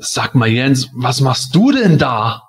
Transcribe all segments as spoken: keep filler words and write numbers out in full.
Sag mal, Jens, was machst du denn da?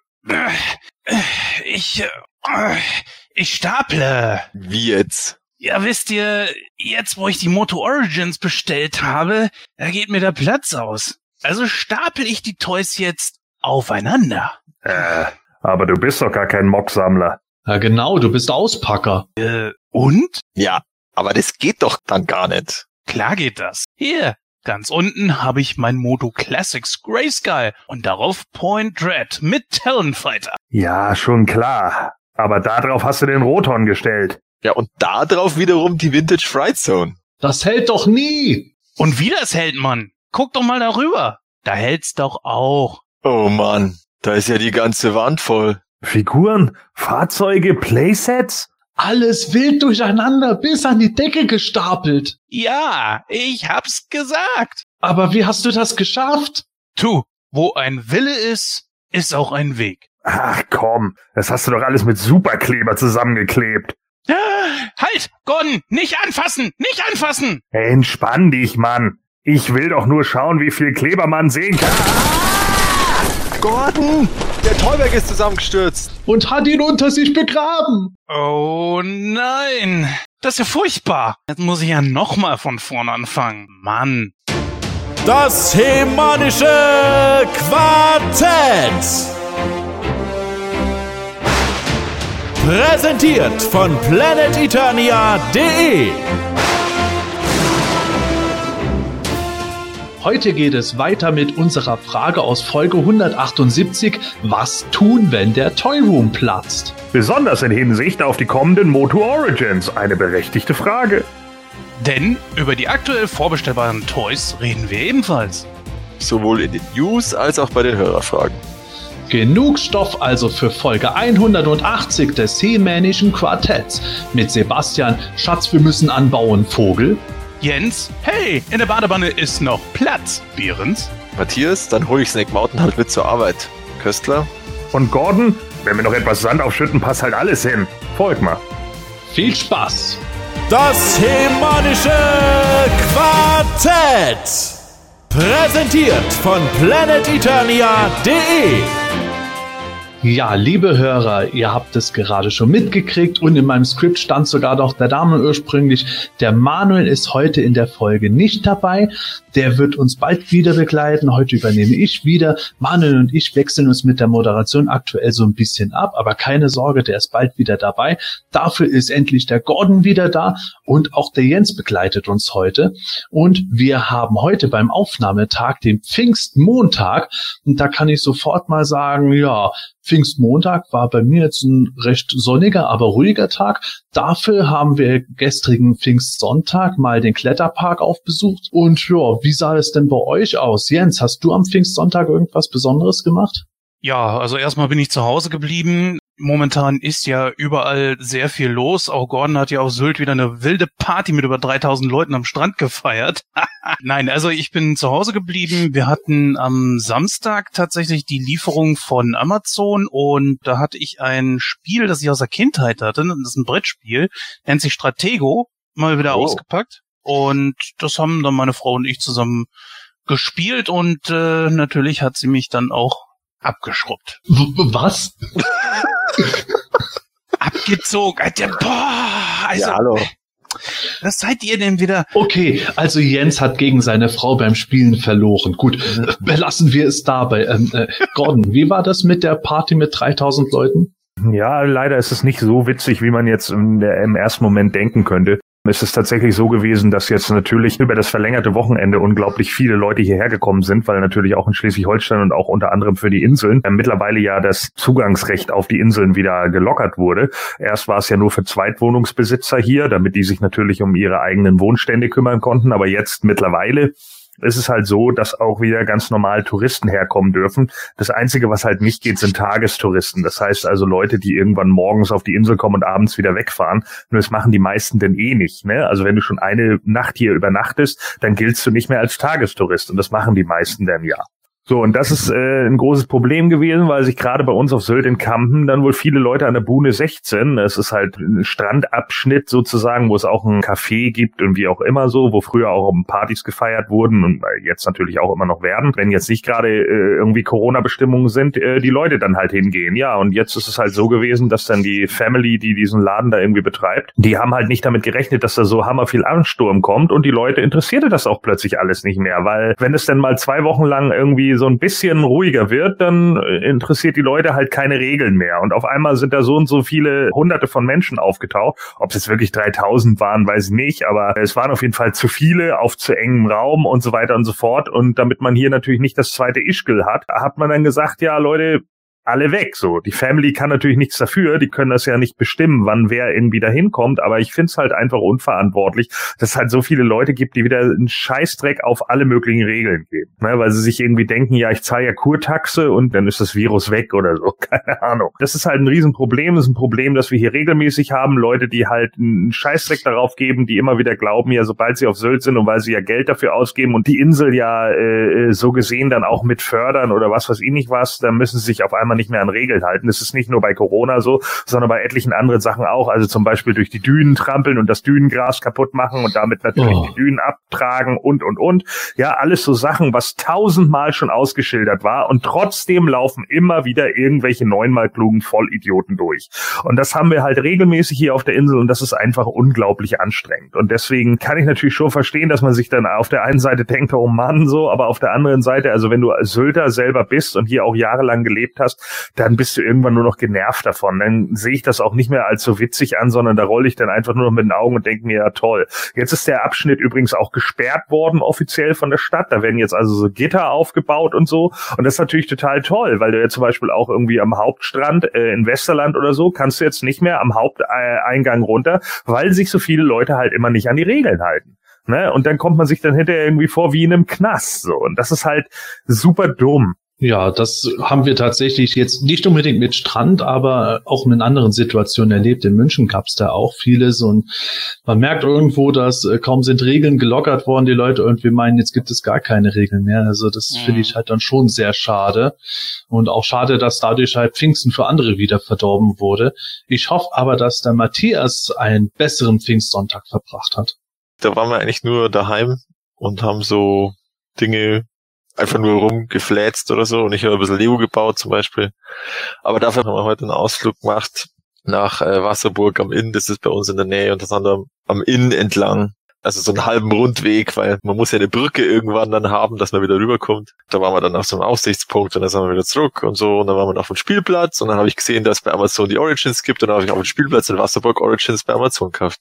Ich, äh, ich staple. Wie jetzt? Ja, wisst ihr, jetzt wo ich die Moto Origins bestellt habe, da geht mir der Platz aus. Also stapel ich die Toys jetzt aufeinander. Äh, aber du bist doch gar kein Mocksammler. Ja genau, du bist Auspacker. Äh, und? Ja, aber das geht doch dann gar nicht. Klar geht das. Hier, ganz unten habe ich mein Moto Classics Grayskull und darauf Point Red mit Talonfighter. Ja, schon klar. Aber darauf hast du den Roton gestellt. Ja, und da drauf wiederum die Vintage Fright Zone. Das hält doch nie. Und wie das hält, Mann? Guck doch mal darüber. Da hält's doch auch. Oh Mann, da ist ja die ganze Wand voll. Figuren, Fahrzeuge, Playsets? Alles wild durcheinander, bis an die Decke gestapelt. Ja, ich hab's gesagt. Aber wie hast du das geschafft? Tu, wo ein Wille ist, ist auch ein Weg. Ach komm, das hast du doch alles mit Superkleber zusammengeklebt. Halt, Gordon, nicht anfassen, nicht anfassen. Hey, entspann dich, Mann. Ich will doch nur schauen, wie viel Kleber man sehen kann. Gordon, der Tollberg ist zusammengestürzt. Und hat ihn unter sich begraben. Oh nein, das ist ja furchtbar. Jetzt muss ich ja nochmal von vorne anfangen. Mann. Das Hemanische Quartett. Präsentiert von Planet Eternia punkt de. Heute geht es weiter mit unserer Frage aus Folge hundertachtundsiebzig. Was tun, wenn der Toy Room platzt? Besonders in Hinsicht auf die kommenden Moto Origins. Eine berechtigte Frage. Denn über die aktuell vorbestellbaren Toys reden wir ebenfalls. Sowohl in den News als auch bei den Hörerfragen. Genug Stoff also für Folge hundertachtzig des Hemänischen Quartetts mit Sebastian, Schatz, wir müssen anbauen, Vogel. Jens, hey, in der Badewanne ist noch Platz. Behrens. Matthias, dann hol ich Snake Mountain halt mit zur Arbeit. Köstler. Und Gordon, wenn wir noch etwas Sand aufschütten, passt halt alles hin. Folgt mal. Viel Spaß. Das Hemanische Quartett. Präsentiert von Planet Eternia punkt de. Ja, liebe Hörer, ihr habt es gerade schon mitgekriegt und in meinem Skript stand sogar noch der Name ursprünglich. Der Manuel ist heute in der Folge nicht dabei. Der wird uns bald wieder begleiten. Heute übernehme ich wieder. Manuel und ich wechseln uns mit der Moderation aktuell so ein bisschen ab, aber keine Sorge, der ist bald wieder dabei. Dafür ist endlich der Gordon wieder da und auch der Jens begleitet uns heute. Und wir haben heute beim Aufnahmetag den Pfingstmontag und da kann ich sofort mal sagen, ja, Pfingstmontag war bei mir jetzt ein recht sonniger, aber ruhiger Tag. Dafür haben wir gestrigen Pfingstsonntag mal den Kletterpark aufbesucht. Und ja, wie sah es denn bei euch aus? Jens, hast du am Pfingstsonntag irgendwas Besonderes gemacht? Ja, also erstmal bin ich zu Hause geblieben. Momentan ist ja überall sehr viel los. Auch Gordon hat ja auf Sylt wieder eine wilde Party mit über dreitausend Leuten am Strand gefeiert. Nein, also ich bin zu Hause geblieben. Wir hatten am Samstag tatsächlich die Lieferung von Amazon und da hatte ich ein Spiel, das ich aus der Kindheit hatte. Das ist ein Brettspiel, nennt sich Stratego, mal wieder oh. ausgepackt. Und das haben dann meine Frau und ich zusammen gespielt und äh, natürlich hat sie mich dann auch abgeschrubbt. W- was? Abgezogen. Alter, boah, also, ja, hallo. Was seid ihr denn wieder? Okay, also Jens hat gegen seine Frau beim Spielen verloren. Gut, belassen wir es dabei. Ähm, äh, Gordon, wie war das mit der Party mit dreitausend Leuten? Ja, leider ist es nicht so witzig, wie man jetzt im, der, im ersten Moment denken könnte. Es ist tatsächlich so gewesen, dass jetzt natürlich über das verlängerte Wochenende unglaublich viele Leute hierher gekommen sind, weil natürlich auch in Schleswig-Holstein und auch unter anderem für die Inseln äh, mittlerweile ja das Zugangsrecht auf die Inseln wieder gelockert wurde. Erst war es ja nur für Zweitwohnungsbesitzer hier, damit die sich natürlich um ihre eigenen Wohnstände kümmern konnten, aber jetzt mittlerweile ist es halt so, dass auch wieder ganz normal Touristen herkommen dürfen. Das Einzige, was halt nicht geht, sind Tagestouristen. Das heißt also Leute, die irgendwann morgens auf die Insel kommen und abends wieder wegfahren. Nur das machen die meisten denn eh nicht, ne? Also wenn du schon eine Nacht hier übernachtest, dann giltst du nicht mehr als Tagestourist. Und das machen die meisten dann ja. So, und das ist äh, ein großes Problem gewesen, weil sich gerade bei uns auf Sylt in Kampen dann wohl viele Leute an der Buhne sechzehn, es ist halt ein Strandabschnitt sozusagen, wo es auch ein Café gibt und wie auch immer so, wo früher auch Partys gefeiert wurden und jetzt natürlich auch immer noch werden, wenn jetzt nicht gerade äh, irgendwie Corona-Bestimmungen sind, äh, die Leute dann halt hingehen. Ja, und jetzt ist es halt so gewesen, dass dann die Family, die diesen Laden da irgendwie betreibt, die haben halt nicht damit gerechnet, dass da so hammer viel Ansturm kommt und die Leute interessierte das auch plötzlich alles nicht mehr, weil wenn es dann mal zwei Wochen lang irgendwie so ein bisschen ruhiger wird, dann interessiert die Leute halt keine Regeln mehr. Und auf einmal sind da so und so viele hunderte von Menschen aufgetaucht. Ob es jetzt wirklich dreitausend waren, weiß ich nicht, aber es waren auf jeden Fall zu viele auf zu engem Raum und so weiter und so fort. Und damit man hier natürlich nicht das zweite Ischgl hat, hat man dann gesagt, ja Leute, alle weg, so. Die Family kann natürlich nichts dafür, die können das ja nicht bestimmen, wann wer irgendwie da hinkommt, aber ich find's halt einfach unverantwortlich, dass es halt so viele Leute gibt, die wieder einen Scheißdreck auf alle möglichen Regeln geben, ne, weil sie sich irgendwie denken, ja, ich zahle ja Kurtaxe und dann ist das Virus weg oder so, keine Ahnung. Das ist halt ein Riesenproblem, das ist ein Problem, das wir hier regelmäßig haben, Leute, die halt einen Scheißdreck darauf geben, die immer wieder glauben, ja, sobald sie auf Sylt sind und weil sie ja Geld dafür ausgeben und die Insel ja äh, so gesehen dann auch mit fördern oder was weiß ich nicht was, dann müssen sie sich auf einmal nicht mehr an Regeln halten. Das ist nicht nur bei Corona so, sondern bei etlichen anderen Sachen auch. Also zum Beispiel durch die Dünen trampeln und das Dünengras kaputt machen und damit natürlich oh. die Dünen abtragen und, und, und. Ja, alles so Sachen, was tausendmal schon ausgeschildert war und trotzdem laufen immer wieder irgendwelche neunmal klugen Vollidioten durch. Und das haben wir halt regelmäßig hier auf der Insel und das ist einfach unglaublich anstrengend. Und deswegen kann ich natürlich schon verstehen, dass man sich dann auf der einen Seite denkt, oh Mann, so, aber auf der anderen Seite, also wenn du als Sylter selber bist und hier auch jahrelang gelebt hast, dann bist du irgendwann nur noch genervt davon. Dann sehe ich das auch nicht mehr als so witzig an, sondern da rolle ich dann einfach nur noch mit den Augen und denke mir, ja toll. Jetzt ist der Abschnitt übrigens auch gesperrt worden, offiziell von der Stadt. Da werden jetzt also so Gitter aufgebaut und so. Und das ist natürlich total toll, weil du ja zum Beispiel auch irgendwie am Hauptstrand äh, in Westerland oder so, kannst du jetzt nicht mehr am Haupteingang runter, weil sich so viele Leute halt immer nicht an die Regeln halten. Ne? Und dann kommt man sich dann hinterher irgendwie vor wie in einem Knast. So. Und das ist halt super dumm. Ja, das haben wir tatsächlich jetzt nicht unbedingt mit Strand, aber auch in anderen Situationen erlebt. In München gab es da auch vieles und man merkt irgendwo, dass äh, kaum sind Regeln gelockert worden, die Leute irgendwie meinen, jetzt gibt es gar keine Regeln mehr. Also das mhm. finde ich halt dann schon sehr schade und auch schade, dass dadurch halt Pfingsten für andere wieder verdorben wurde. Ich hoffe aber, dass der Matthias einen besseren Pfingstsonntag verbracht hat. Da waren wir eigentlich nur daheim und haben so Dinge einfach nur rumgefläzt oder so und ich habe ein bisschen Lego gebaut zum Beispiel. Aber dafür haben wir heute einen Ausflug gemacht nach äh, Wasserburg am Inn, das ist bei uns in der Nähe und das andere am Inn entlang. Also so einen halben Rundweg, weil man muss ja eine Brücke irgendwann dann haben, dass man wieder rüberkommt. Da waren wir dann auf so einem Aussichtspunkt und dann sind wir wieder zurück und so und dann waren wir auf dem Spielplatz und dann habe ich gesehen, dass es bei Amazon die Origins gibt und dann habe ich auf dem Spielplatz in Wasserburg Origins bei Amazon gekauft.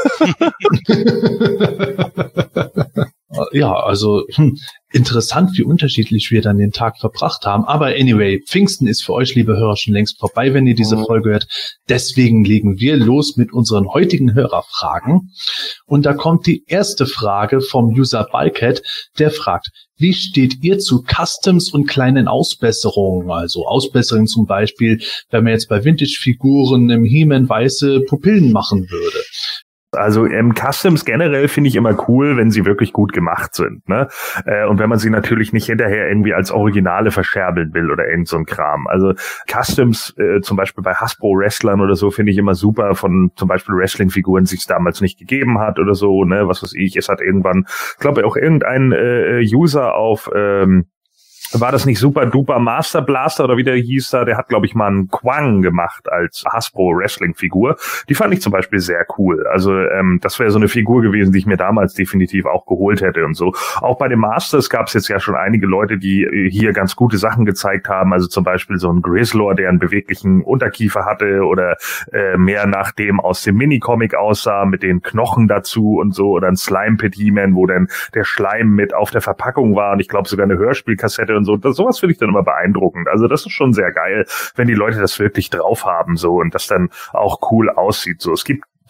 Ja, also hm, interessant, wie unterschiedlich wir dann den Tag verbracht haben. Aber anyway, Pfingsten ist für euch, liebe Hörer, schon längst vorbei, wenn ihr diese mhm. Folge hört. Deswegen legen wir los mit unseren heutigen Hörerfragen. Und da kommt die erste Frage vom User Balket, der fragt, wie steht ihr zu Customs und kleinen Ausbesserungen? Also Ausbesserungen zum Beispiel, wenn man jetzt bei Vintage-Figuren im He-Man weiße Pupillen machen würde. Also ähm, Customs generell finde ich immer cool, wenn sie wirklich gut gemacht sind, ne? Äh, und wenn man sie natürlich nicht hinterher irgendwie als Originale verscherbeln will oder irgend so ein Kram. Also Customs, äh, zum Beispiel bei Hasbro-Wrestlern oder so, finde ich immer super, von zum Beispiel Wrestling-Figuren, die es damals nicht gegeben hat oder so, ne? Was weiß ich, es hat irgendwann, ich glaube auch irgendein äh, User auf ähm, war das nicht Super Duper Master Blaster oder wie der hieß da, der hat, glaube ich, mal einen Quang gemacht als Hasbro-Wrestling-Figur. Die fand ich zum Beispiel sehr cool. Also ähm, das wäre so eine Figur gewesen, die ich mir damals definitiv auch geholt hätte und so. Auch bei den Masters gab es jetzt ja schon einige Leute, die hier ganz gute Sachen gezeigt haben. Also zum Beispiel so ein Grizzlor, der einen beweglichen Unterkiefer hatte oder äh, mehr nach dem aus dem Minicomic aussah, mit den Knochen dazu und so. Oder ein Slime-Pit He-Man, wo dann der Schleim mit auf der Verpackung war und ich glaube sogar eine Hörspielkassette und so. Das, sowas finde ich dann immer beeindruckend. Also das ist schon sehr geil, wenn die Leute das wirklich drauf haben so und das dann auch cool aussieht. So, es gibt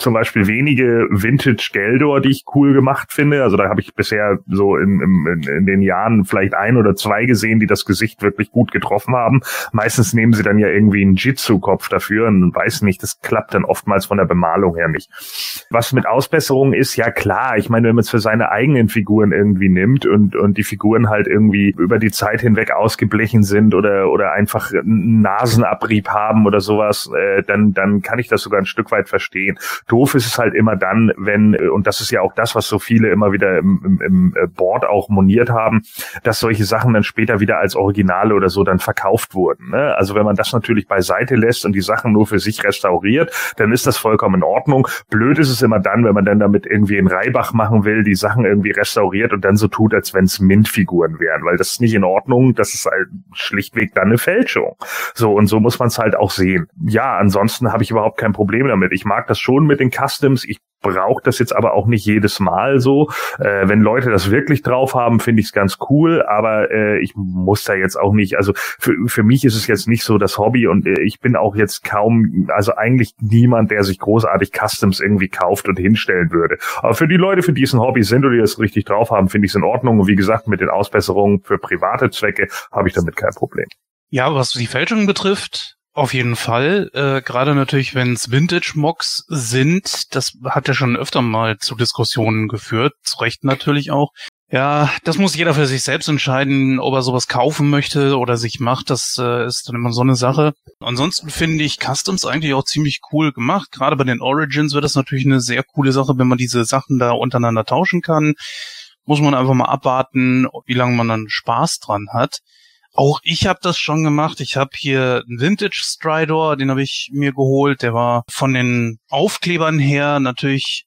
zum Beispiel wenige Vintage-Geldor, die ich cool gemacht finde. Also da habe ich bisher so in, in, in den Jahren vielleicht ein oder zwei gesehen, die das Gesicht wirklich gut getroffen haben. Meistens nehmen sie dann ja irgendwie einen Jitsu-Kopf dafür und weiß nicht, das klappt dann oftmals von der Bemalung her nicht. Was mit Ausbesserungen ist, ja klar, ich meine, wenn man es für seine eigenen Figuren irgendwie nimmt und und die Figuren halt irgendwie über die Zeit hinweg ausgeblichen sind oder oder einfach einen Nasenabrieb haben oder sowas, äh, dann dann kann ich das sogar ein Stück weit verstehen. Doof ist es halt immer dann, wenn, und das ist ja auch das, was so viele immer wieder im, im, im Board auch moniert haben, dass solche Sachen dann später wieder als Originale oder so dann verkauft wurden. Ne? Also wenn man das natürlich beiseite lässt und die Sachen nur für sich restauriert, dann ist das vollkommen in Ordnung. Blöd ist es immer dann, wenn man dann damit irgendwie in Reibach machen will, die Sachen irgendwie restauriert und dann so tut, als wenn es Mint-Figuren wären, weil das ist nicht in Ordnung, das ist halt schlichtweg dann eine Fälschung. So, und so muss man es halt auch sehen. Ja, ansonsten habe ich überhaupt kein Problem damit. Ich mag das schon mit den Customs. Ich brauche das jetzt aber auch nicht jedes Mal so. Äh, wenn Leute das wirklich drauf haben, finde ich es ganz cool, aber äh, ich muss da jetzt auch nicht, also für, für mich ist es jetzt nicht so das Hobby und äh, ich bin auch jetzt kaum, also eigentlich niemand, der sich großartig Customs irgendwie kauft und hinstellen würde. Aber für die Leute, für die es ein Hobby sind oder die das richtig drauf haben, finde ich es in Ordnung und wie gesagt, mit den Ausbesserungen für private Zwecke habe ich damit kein Problem. Ja, was die Fälschung betrifft, auf jeden Fall. Äh, gerade natürlich, wenn es Vintage-Mocks sind, das hat ja schon öfter mal zu Diskussionen geführt, zu Recht natürlich auch. Ja, das muss jeder für sich selbst entscheiden, ob er sowas kaufen möchte oder sich macht. Das äh, ist dann immer so eine Sache. Ansonsten finde ich Customs eigentlich auch ziemlich cool gemacht. Gerade bei den Origins wird das natürlich eine sehr coole Sache, wenn man diese Sachen da untereinander tauschen kann. Muss man einfach mal abwarten, wie lange man dann Spaß dran hat. Auch ich habe das schon gemacht. Ich habe hier einen Vintage Stridor, den habe ich mir geholt. Der war von den Aufklebern her natürlich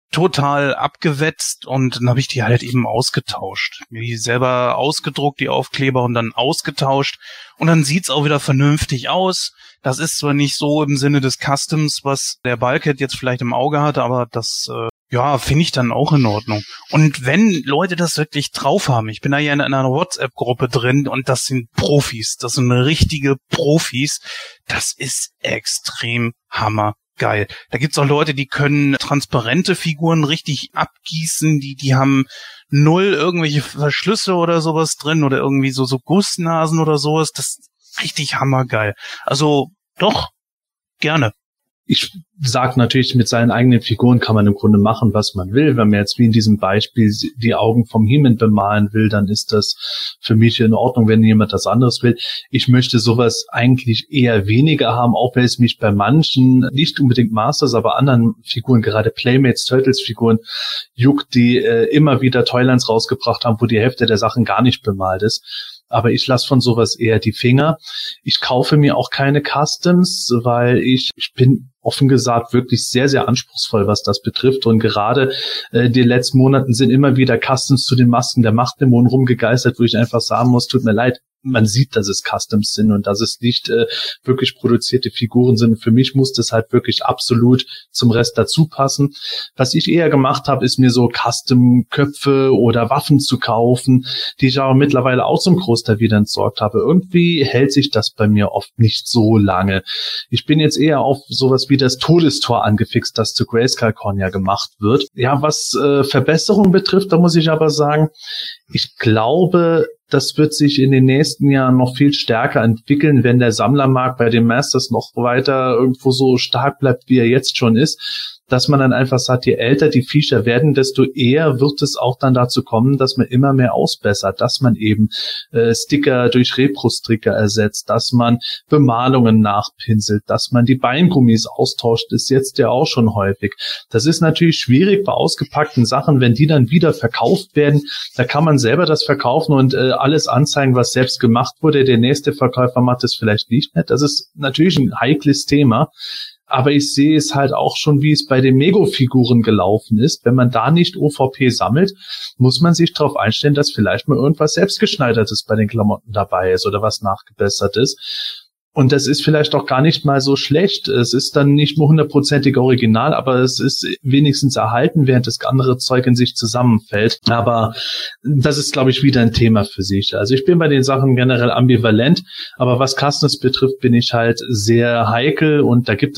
total abgewetzt und dann habe ich die halt eben ausgetauscht. Mir die selber ausgedruckt, die Aufkleber, und dann ausgetauscht. Und dann sieht's auch wieder vernünftig aus. Das ist zwar nicht so im Sinne des Customs, was der Bulkhead jetzt vielleicht im Auge hatte, aber das äh, ja, finde ich dann auch in Ordnung. Und wenn Leute das wirklich drauf haben, ich bin da ja in einer WhatsApp-Gruppe drin und das sind Profis, das sind richtige Profis, das ist extrem hammergeil. Da gibt's auch Leute, die können transparente Figuren richtig abgießen, die die haben null irgendwelche Verschlüsse oder sowas drin oder irgendwie so so Gussnasen oder sowas, das ist richtig hammergeil. Also doch, gerne. Ich sag natürlich, mit seinen eigenen Figuren kann man im Grunde machen, was man will. Wenn man jetzt wie in diesem Beispiel die Augen vom He-Man bemalen will, dann ist das für mich in Ordnung, wenn jemand das anderes will. Ich möchte sowas eigentlich eher weniger haben, auch wenn es mich bei manchen, nicht unbedingt Masters, aber anderen Figuren, gerade Playmates, Turtles-Figuren, juckt, die äh, immer wieder Toylands rausgebracht haben, wo die Hälfte der Sachen gar nicht bemalt ist. Aber ich lasse von sowas eher die Finger. Ich kaufe mir auch keine Customs, weil ich, ich bin offen gesagt wirklich sehr, sehr anspruchsvoll, was das betrifft. Und gerade äh, die letzten Monaten sind immer wieder Customs zu den Masken der Machtdämonen rumgegeistert, wo ich einfach sagen muss, tut mir leid, man sieht, dass es Customs sind und dass es nicht äh, wirklich produzierte Figuren sind. Für mich muss das halt wirklich absolut zum Rest dazu passen. Was ich eher gemacht habe, ist mir so Custom-Köpfe oder Waffen zu kaufen, die ich aber mittlerweile auch zum Großteil wieder entsorgt habe. Irgendwie hält sich das bei mir oft nicht so lange. Ich bin jetzt eher auf sowas wie das Todestor angefixt, das zu Grayskull-Con ja gemacht wird. Ja, was äh, Verbesserungen betrifft, da muss ich aber sagen, ich glaube, das wird sich in den nächsten Jahren noch viel stärker entwickeln, wenn der Sammlermarkt bei den Masters noch weiter irgendwo so stark bleibt, wie er jetzt schon ist, dass man dann einfach sagt, je älter die Viecher werden, desto eher wird es auch dann dazu kommen, dass man immer mehr ausbessert, dass man eben äh, Sticker durch Repro-Sticker ersetzt, dass man Bemalungen nachpinselt, dass man die Beingummis austauscht, ist jetzt ja auch schon häufig. Das ist natürlich schwierig bei ausgepackten Sachen, wenn die dann wieder verkauft werden, da kann man selber das verkaufen und äh, alles anzeigen, was selbst gemacht wurde. Der nächste Verkäufer macht es vielleicht nicht mehr. Das ist natürlich ein heikles Thema. Aber ich sehe es halt auch schon, wie es bei den Mego-Figuren gelaufen ist. Wenn man da nicht O V P sammelt, muss man sich darauf einstellen, dass vielleicht mal irgendwas selbstgeschneidertes bei den Klamotten dabei ist oder was nachgebessert ist. Und das ist vielleicht auch gar nicht mal so schlecht. Es ist dann nicht nur hundertprozentig original, aber es ist wenigstens erhalten, während das andere Zeug in sich zusammenfällt. Aber das ist, glaube ich, wieder ein Thema für sich. Also ich bin bei den Sachen generell ambivalent, aber was Customs betrifft, bin ich halt sehr heikel und da gibt es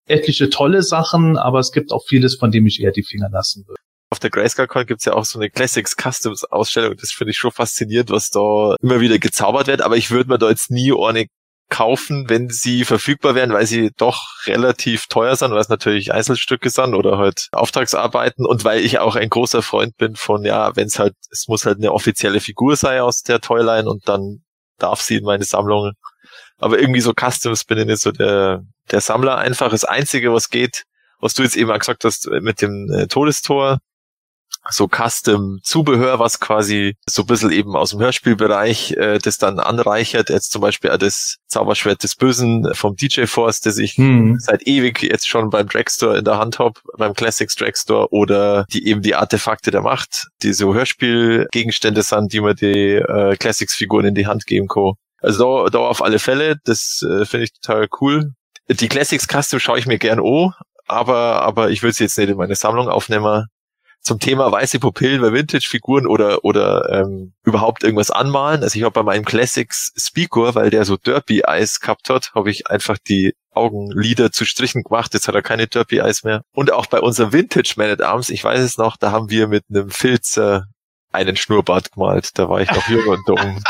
etliche tolle Sachen, aber es gibt auch vieles, von dem ich eher die Finger lassen würde. Auf der Grayscale-Con gibt's ja auch so eine Classics Customs Ausstellung. Das finde ich schon faszinierend, was da immer wieder gezaubert wird. Aber ich würde mir da jetzt nie eine kaufen, wenn sie verfügbar wären, weil sie doch relativ teuer sind, weil es natürlich Einzelstücke sind oder halt Auftragsarbeiten und weil ich auch ein großer Freund bin von, ja, wenn es halt, es muss halt eine offizielle Figur sein aus der Toyline und dann darf sie in meine Sammlung. Aber irgendwie so Customs bin ich nicht so der, der Sammler. Einfach das Einzige, was geht, was du jetzt eben auch gesagt hast mit dem äh, Todestor, so Custom-Zubehör, was quasi so ein bisschen eben aus dem Hörspielbereich äh, das dann anreichert. Jetzt zum Beispiel auch das Zauberschwert des Bösen vom D J Force, das ich hm. seit ewig jetzt schon beim Dragstore in der Hand habe, beim Classics Dragstore, oder die eben die Artefakte der Macht, die so Hörspielgegenstände sind, die man die äh, Classics-Figuren in die Hand geben kann. Also da, da auf alle Fälle, das äh, finde ich total cool. Die Classics Custom schaue ich mir gern an, aber aber ich würde sie jetzt nicht in meine Sammlung aufnehmen. Zum Thema weiße Pupillen bei Vintage-Figuren oder oder ähm, überhaupt irgendwas anmalen. Also ich habe bei meinem Classics Speaker, weil der so Derpy Eyes gehabt hat, habe ich einfach die Augenlider zu Strichen gemacht. Jetzt hat er keine Derpy Eyes mehr. Und auch bei unserem Vintage Man at Arms, ich weiß es noch, da haben wir mit einem Filzer einen Schnurrbart gemalt. Da war ich noch jung und dumm.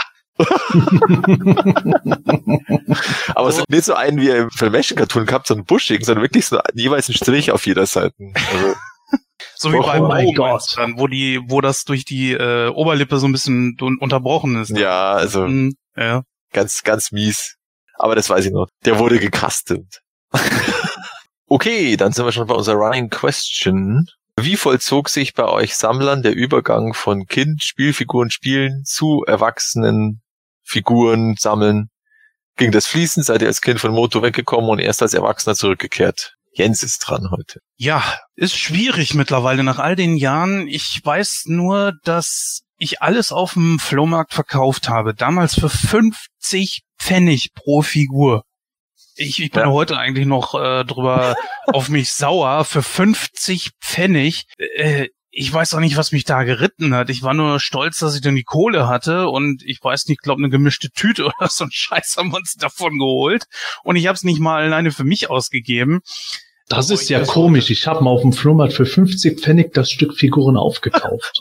Aber so nicht so einen wie im Filmation-Cartoon gehabt, so einen buschigen, sondern wirklich so jeweils einen Strich auf jeder Seite. Also so wie oh beim mein Gott, dann, wo die, wo das durch die äh, Oberlippe so ein bisschen un- unterbrochen ist. Ne? Ja, also mhm, ja. ganz, ganz mies. Aber das weiß ich noch. Der wurde gecustomt. Okay, dann sind wir schon bei unserer Running Question. Wie vollzog sich bei euch Sammlern der Übergang von Kind, Spielfiguren spielen zu erwachsenen Figuren sammeln? Ging das fließend? Seid ihr als Kind von Moto weggekommen und erst als Erwachsener zurückgekehrt? Jens ist dran heute. Ja, ist schwierig mittlerweile nach all den Jahren. Ich weiß nur, dass ich alles auf dem Flohmarkt verkauft habe. Damals für fünfzig Pfennig pro Figur. Ich, ich bin ja. heute eigentlich noch äh, drüber auf mich sauer. Für fünfzig Pfennig. Äh, ich weiß auch nicht, was mich da geritten hat. Ich war nur stolz, dass ich dann die Kohle hatte und ich weiß nicht, glaube eine gemischte Tüte oder so ein Scheiß haben wir uns davon geholt und ich habe es nicht mal alleine für mich ausgegeben. Das ist ja komisch. Ich habe mal auf dem Flohmarkt für fünfzig Pfennig das Stück Figuren aufgekauft.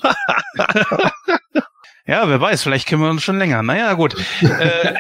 Ja, wer weiß, vielleicht kennen wir uns schon länger. Naja, gut. äh,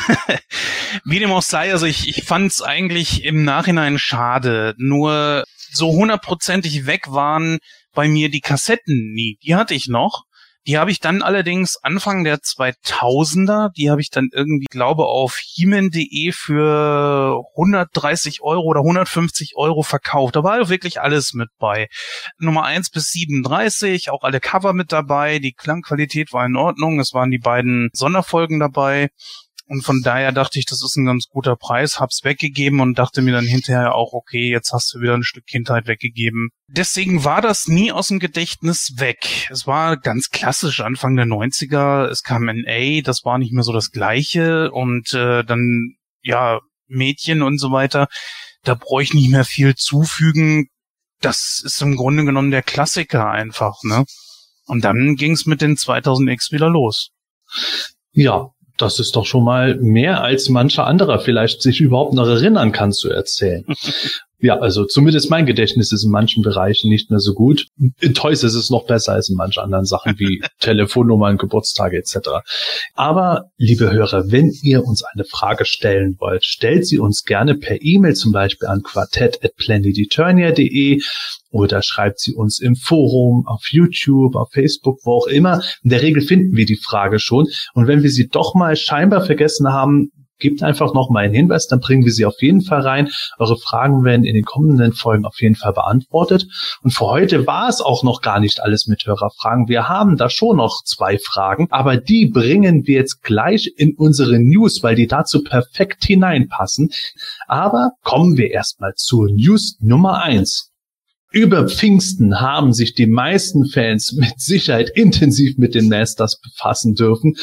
wie dem auch sei, also ich, ich fand es eigentlich im Nachhinein schade. Nur so hundertprozentig weg waren bei mir die Kassetten nie. Die hatte ich noch. Die habe ich dann allerdings Anfang der zweitausender, die habe ich dann irgendwie, glaube auf He-Man punkt de für hundertdreißig Euro oder hundertfünfzig Euro verkauft. Da war wirklich alles mit bei. Nummer eins bis siebenunddreißig, auch alle Cover mit dabei. Die Klangqualität war in Ordnung. Es waren die beiden Sonderfolgen dabei. Und von daher dachte ich, das ist ein ganz guter Preis, hab's weggegeben und dachte mir dann hinterher auch, okay, jetzt hast du wieder ein Stück Kindheit weggegeben. Deswegen war das nie aus dem Gedächtnis weg. Es war ganz klassisch Anfang der neunziger, es kam N A, das war nicht mehr so das Gleiche und äh, dann, ja, Mädchen und so weiter, da brauche ich nicht mehr viel zufügen. Das ist im Grunde genommen der Klassiker einfach, ne? Und dann ging's mit den zweitausend X wieder los. Ja. Das ist doch schon mal mehr, als mancher anderer vielleicht sich überhaupt noch erinnern kann zu erzählen. Ja, also zumindest mein Gedächtnis ist in manchen Bereichen nicht mehr so gut. In Toys ist es noch besser als in manchen anderen Sachen wie Telefonnummern, Geburtstage et cetera. Aber, liebe Hörer, wenn ihr uns eine Frage stellen wollt, stellt sie uns gerne per E-Mail zum Beispiel an quartett at planeteternia punkt de oder schreibt sie uns im Forum, auf YouTube, auf Facebook, wo auch immer. In der Regel finden wir die Frage schon. Und wenn wir sie doch mal scheinbar vergessen haben, gebt einfach noch mal einen Hinweis, dann bringen wir sie auf jeden Fall rein. Eure Fragen werden in den kommenden Folgen auf jeden Fall beantwortet. Und für heute war es auch noch gar nicht alles mit Hörerfragen. Wir haben da schon noch zwei Fragen, aber die bringen wir jetzt gleich in unsere News, weil die dazu perfekt hineinpassen. Aber kommen wir erstmal zur News Nummer eins. Über Pfingsten haben sich die meisten Fans mit Sicherheit intensiv mit den Masters befassen dürfen.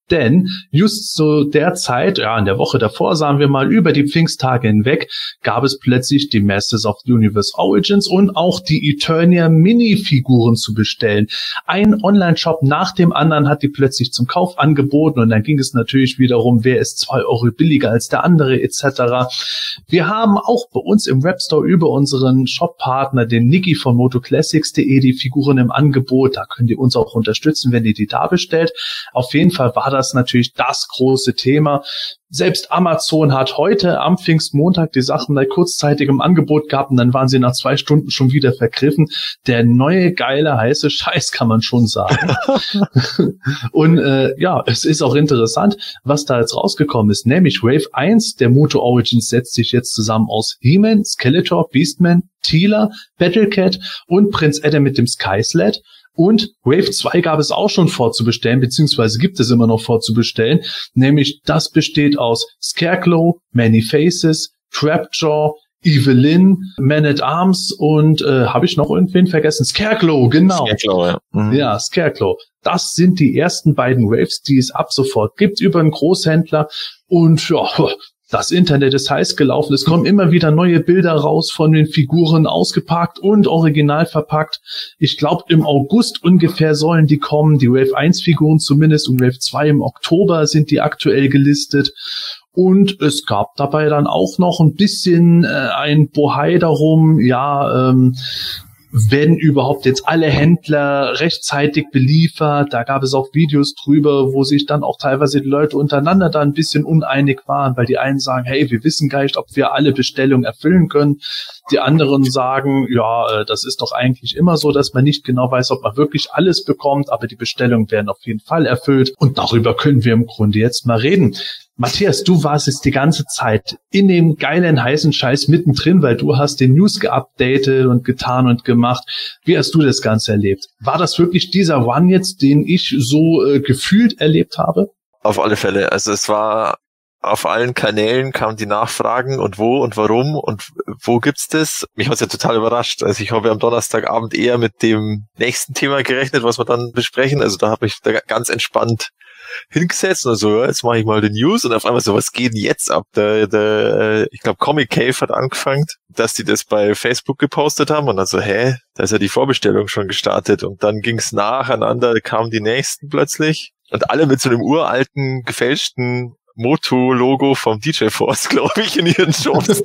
Denn just zu der Zeit, ja, in der Woche davor, sagen wir mal, über die Pfingsttage hinweg, gab es plötzlich die Masters of the Universe Origins und auch die Eternia Minifiguren zu bestellen. Ein Online-Shop nach dem anderen hat die plötzlich zum Kauf angeboten und dann ging es natürlich wiederum, wer ist zwei Euro billiger als der andere et cetera. Wir haben auch bei uns im Webstore über unseren Shop-Partner, den Niki von motoclassics punkt de, die Figuren im Angebot. Da könnt ihr uns auch unterstützen, wenn ihr die da bestellt. Auf jeden Fall war das natürlich das große Thema. Selbst Amazon hat heute am Pfingstmontag die Sachen mal kurzzeitig im Angebot gehabt und dann waren sie nach zwei Stunden schon wieder vergriffen. Der neue, geile, heiße Scheiß, kann man schon sagen. Und äh, ja, es ist auch interessant, was da jetzt rausgekommen ist. Nämlich Wave eins der Moto Origins setzt sich jetzt zusammen aus He-Man, Skeletor, Beastman, Teela, Battlecat und Prinz Adam mit dem Sky Sled. Und Wave zwei gab es auch schon vorzubestellen, beziehungsweise gibt es immer noch vorzubestellen. Nämlich das besteht aus Scarecrow, Many Faces, Trapjaw, Evelyn, Man-at-Arms und äh, habe ich noch irgendwen vergessen? Scarecrow, genau. Scarecrow, ja. Mhm. Ja, Scarecrow. Das sind die ersten beiden Waves, die es ab sofort gibt über einen Großhändler. Und ja, das Internet ist heiß gelaufen. Es kommen immer wieder neue Bilder raus von den Figuren, ausgepackt und original verpackt. Ich glaube, im August ungefähr sollen die kommen. Die Wave eins Figuren zumindest und Wave zwei im Oktober sind die aktuell gelistet. Und es gab dabei dann auch noch ein bisschen äh, ein Bohai darum, ja, ähm, werden überhaupt jetzt alle Händler rechtzeitig beliefert. Da gab es auch Videos drüber, wo sich dann auch teilweise die Leute untereinander da ein bisschen uneinig waren, weil die einen sagen, hey, wir wissen gar nicht, ob wir alle Bestellungen erfüllen können. Die anderen sagen, ja, das ist doch eigentlich immer so, dass man nicht genau weiß, ob man wirklich alles bekommt, aber die Bestellungen werden auf jeden Fall erfüllt. Und darüber können wir im Grunde jetzt mal reden. Matthias, du warst jetzt die ganze Zeit in dem geilen, heißen Scheiß mittendrin, weil du hast den News geupdatet und getan und gemacht. Wie hast du das Ganze erlebt? War das wirklich dieser One jetzt, den ich so äh, gefühlt erlebt habe? Auf alle Fälle. Also es war auf allen Kanälen kamen die Nachfragen und wo und warum und wo gibt's das? Mich hat's ja total überrascht. Also ich habe am Donnerstagabend eher mit dem nächsten Thema gerechnet, was wir dann besprechen. Also da habe ich da ganz entspannt hingesetzt und so, ja, jetzt mache ich mal die News und auf einmal so, was geht denn jetzt ab? Der, der, ich glaube, Comic Cave hat angefangen, dass die das bei Facebook gepostet haben und dann so, hä, da ist ja die Vorbestellung schon gestartet und dann ging's nacheinander, kamen die nächsten plötzlich und alle mit so einem uralten, gefälschten Moto-Logo vom D J Force, glaube ich, in ihren Shows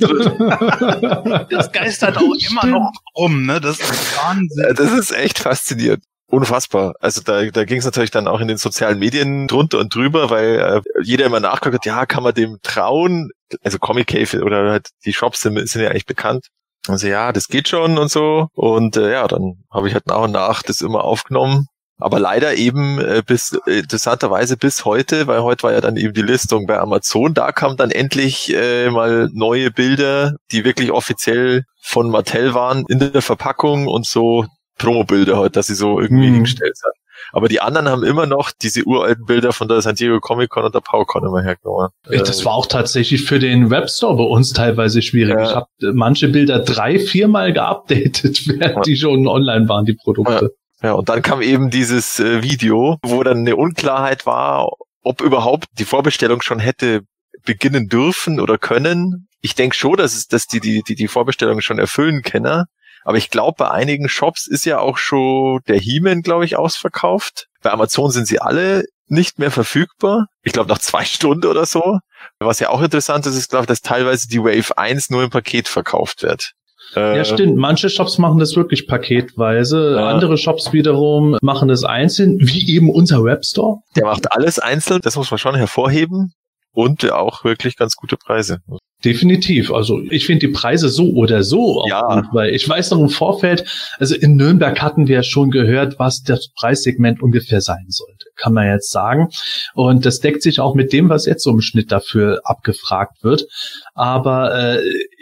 drin. Das geistert auch immer noch rum, ne? Das ist Wahnsinn. Das ist echt faszinierend. Unfassbar. Also da, da ging es natürlich dann auch in den sozialen Medien drunter und drüber, weil äh, jeder immer nachgeguckt hat, ja, kann man dem trauen? Also Comic Cave oder halt die Shops sind, sind ja eigentlich bekannt. Also ja, das geht schon und so. Und äh, ja, dann habe ich halt nach und nach das immer aufgenommen. Aber leider eben äh, bis äh, interessanterweise bis heute, weil heute war ja dann eben die Listung bei Amazon. Da kamen dann endlich äh, mal neue Bilder, die wirklich offiziell von Mattel waren in der Verpackung und so Promo-Bilder heute, dass sie so irgendwie mhm. hingestellt sind. Aber die anderen haben immer noch diese uralten Bilder von der San Diego Comic-Con und der PowCon immer hergenommen. Das war auch tatsächlich für den Webstore bei uns teilweise schwierig. Ja. Ich habe manche Bilder drei, viermal geupdatet, während ja. die schon online waren, die Produkte. Ja. Ja, und dann kam eben dieses äh, Video, wo dann eine Unklarheit war, ob überhaupt die Vorbestellung schon hätte beginnen dürfen oder können. Ich denke schon, dass es, dass die, die, die, die Vorbestellung schon erfüllen können. Aber ich glaube, bei einigen Shops ist ja auch schon der He-Man, glaube ich, ausverkauft. Bei Amazon sind sie alle nicht mehr verfügbar. Ich glaube, nach zwei Stunden oder so. Was ja auch interessant ist, ist, glaube ich, dass teilweise die Wave eins nur im Paket verkauft wird. Ja, äh, stimmt. Manche Shops machen das wirklich paketweise. Ja. Andere Shops wiederum machen das einzeln, wie eben unser Webstore. Der macht alles einzeln. Das muss man schon hervorheben. Und auch wirklich ganz gute Preise. Definitiv. Also ich finde die Preise so oder so auch ja. gut, weil ich weiß noch im Vorfeld, also in Nürnberg hatten wir ja schon gehört, was das Preissegment ungefähr sein sollte, kann man jetzt sagen. Und das deckt sich auch mit dem, was jetzt so im Schnitt dafür abgefragt wird. Aber äh,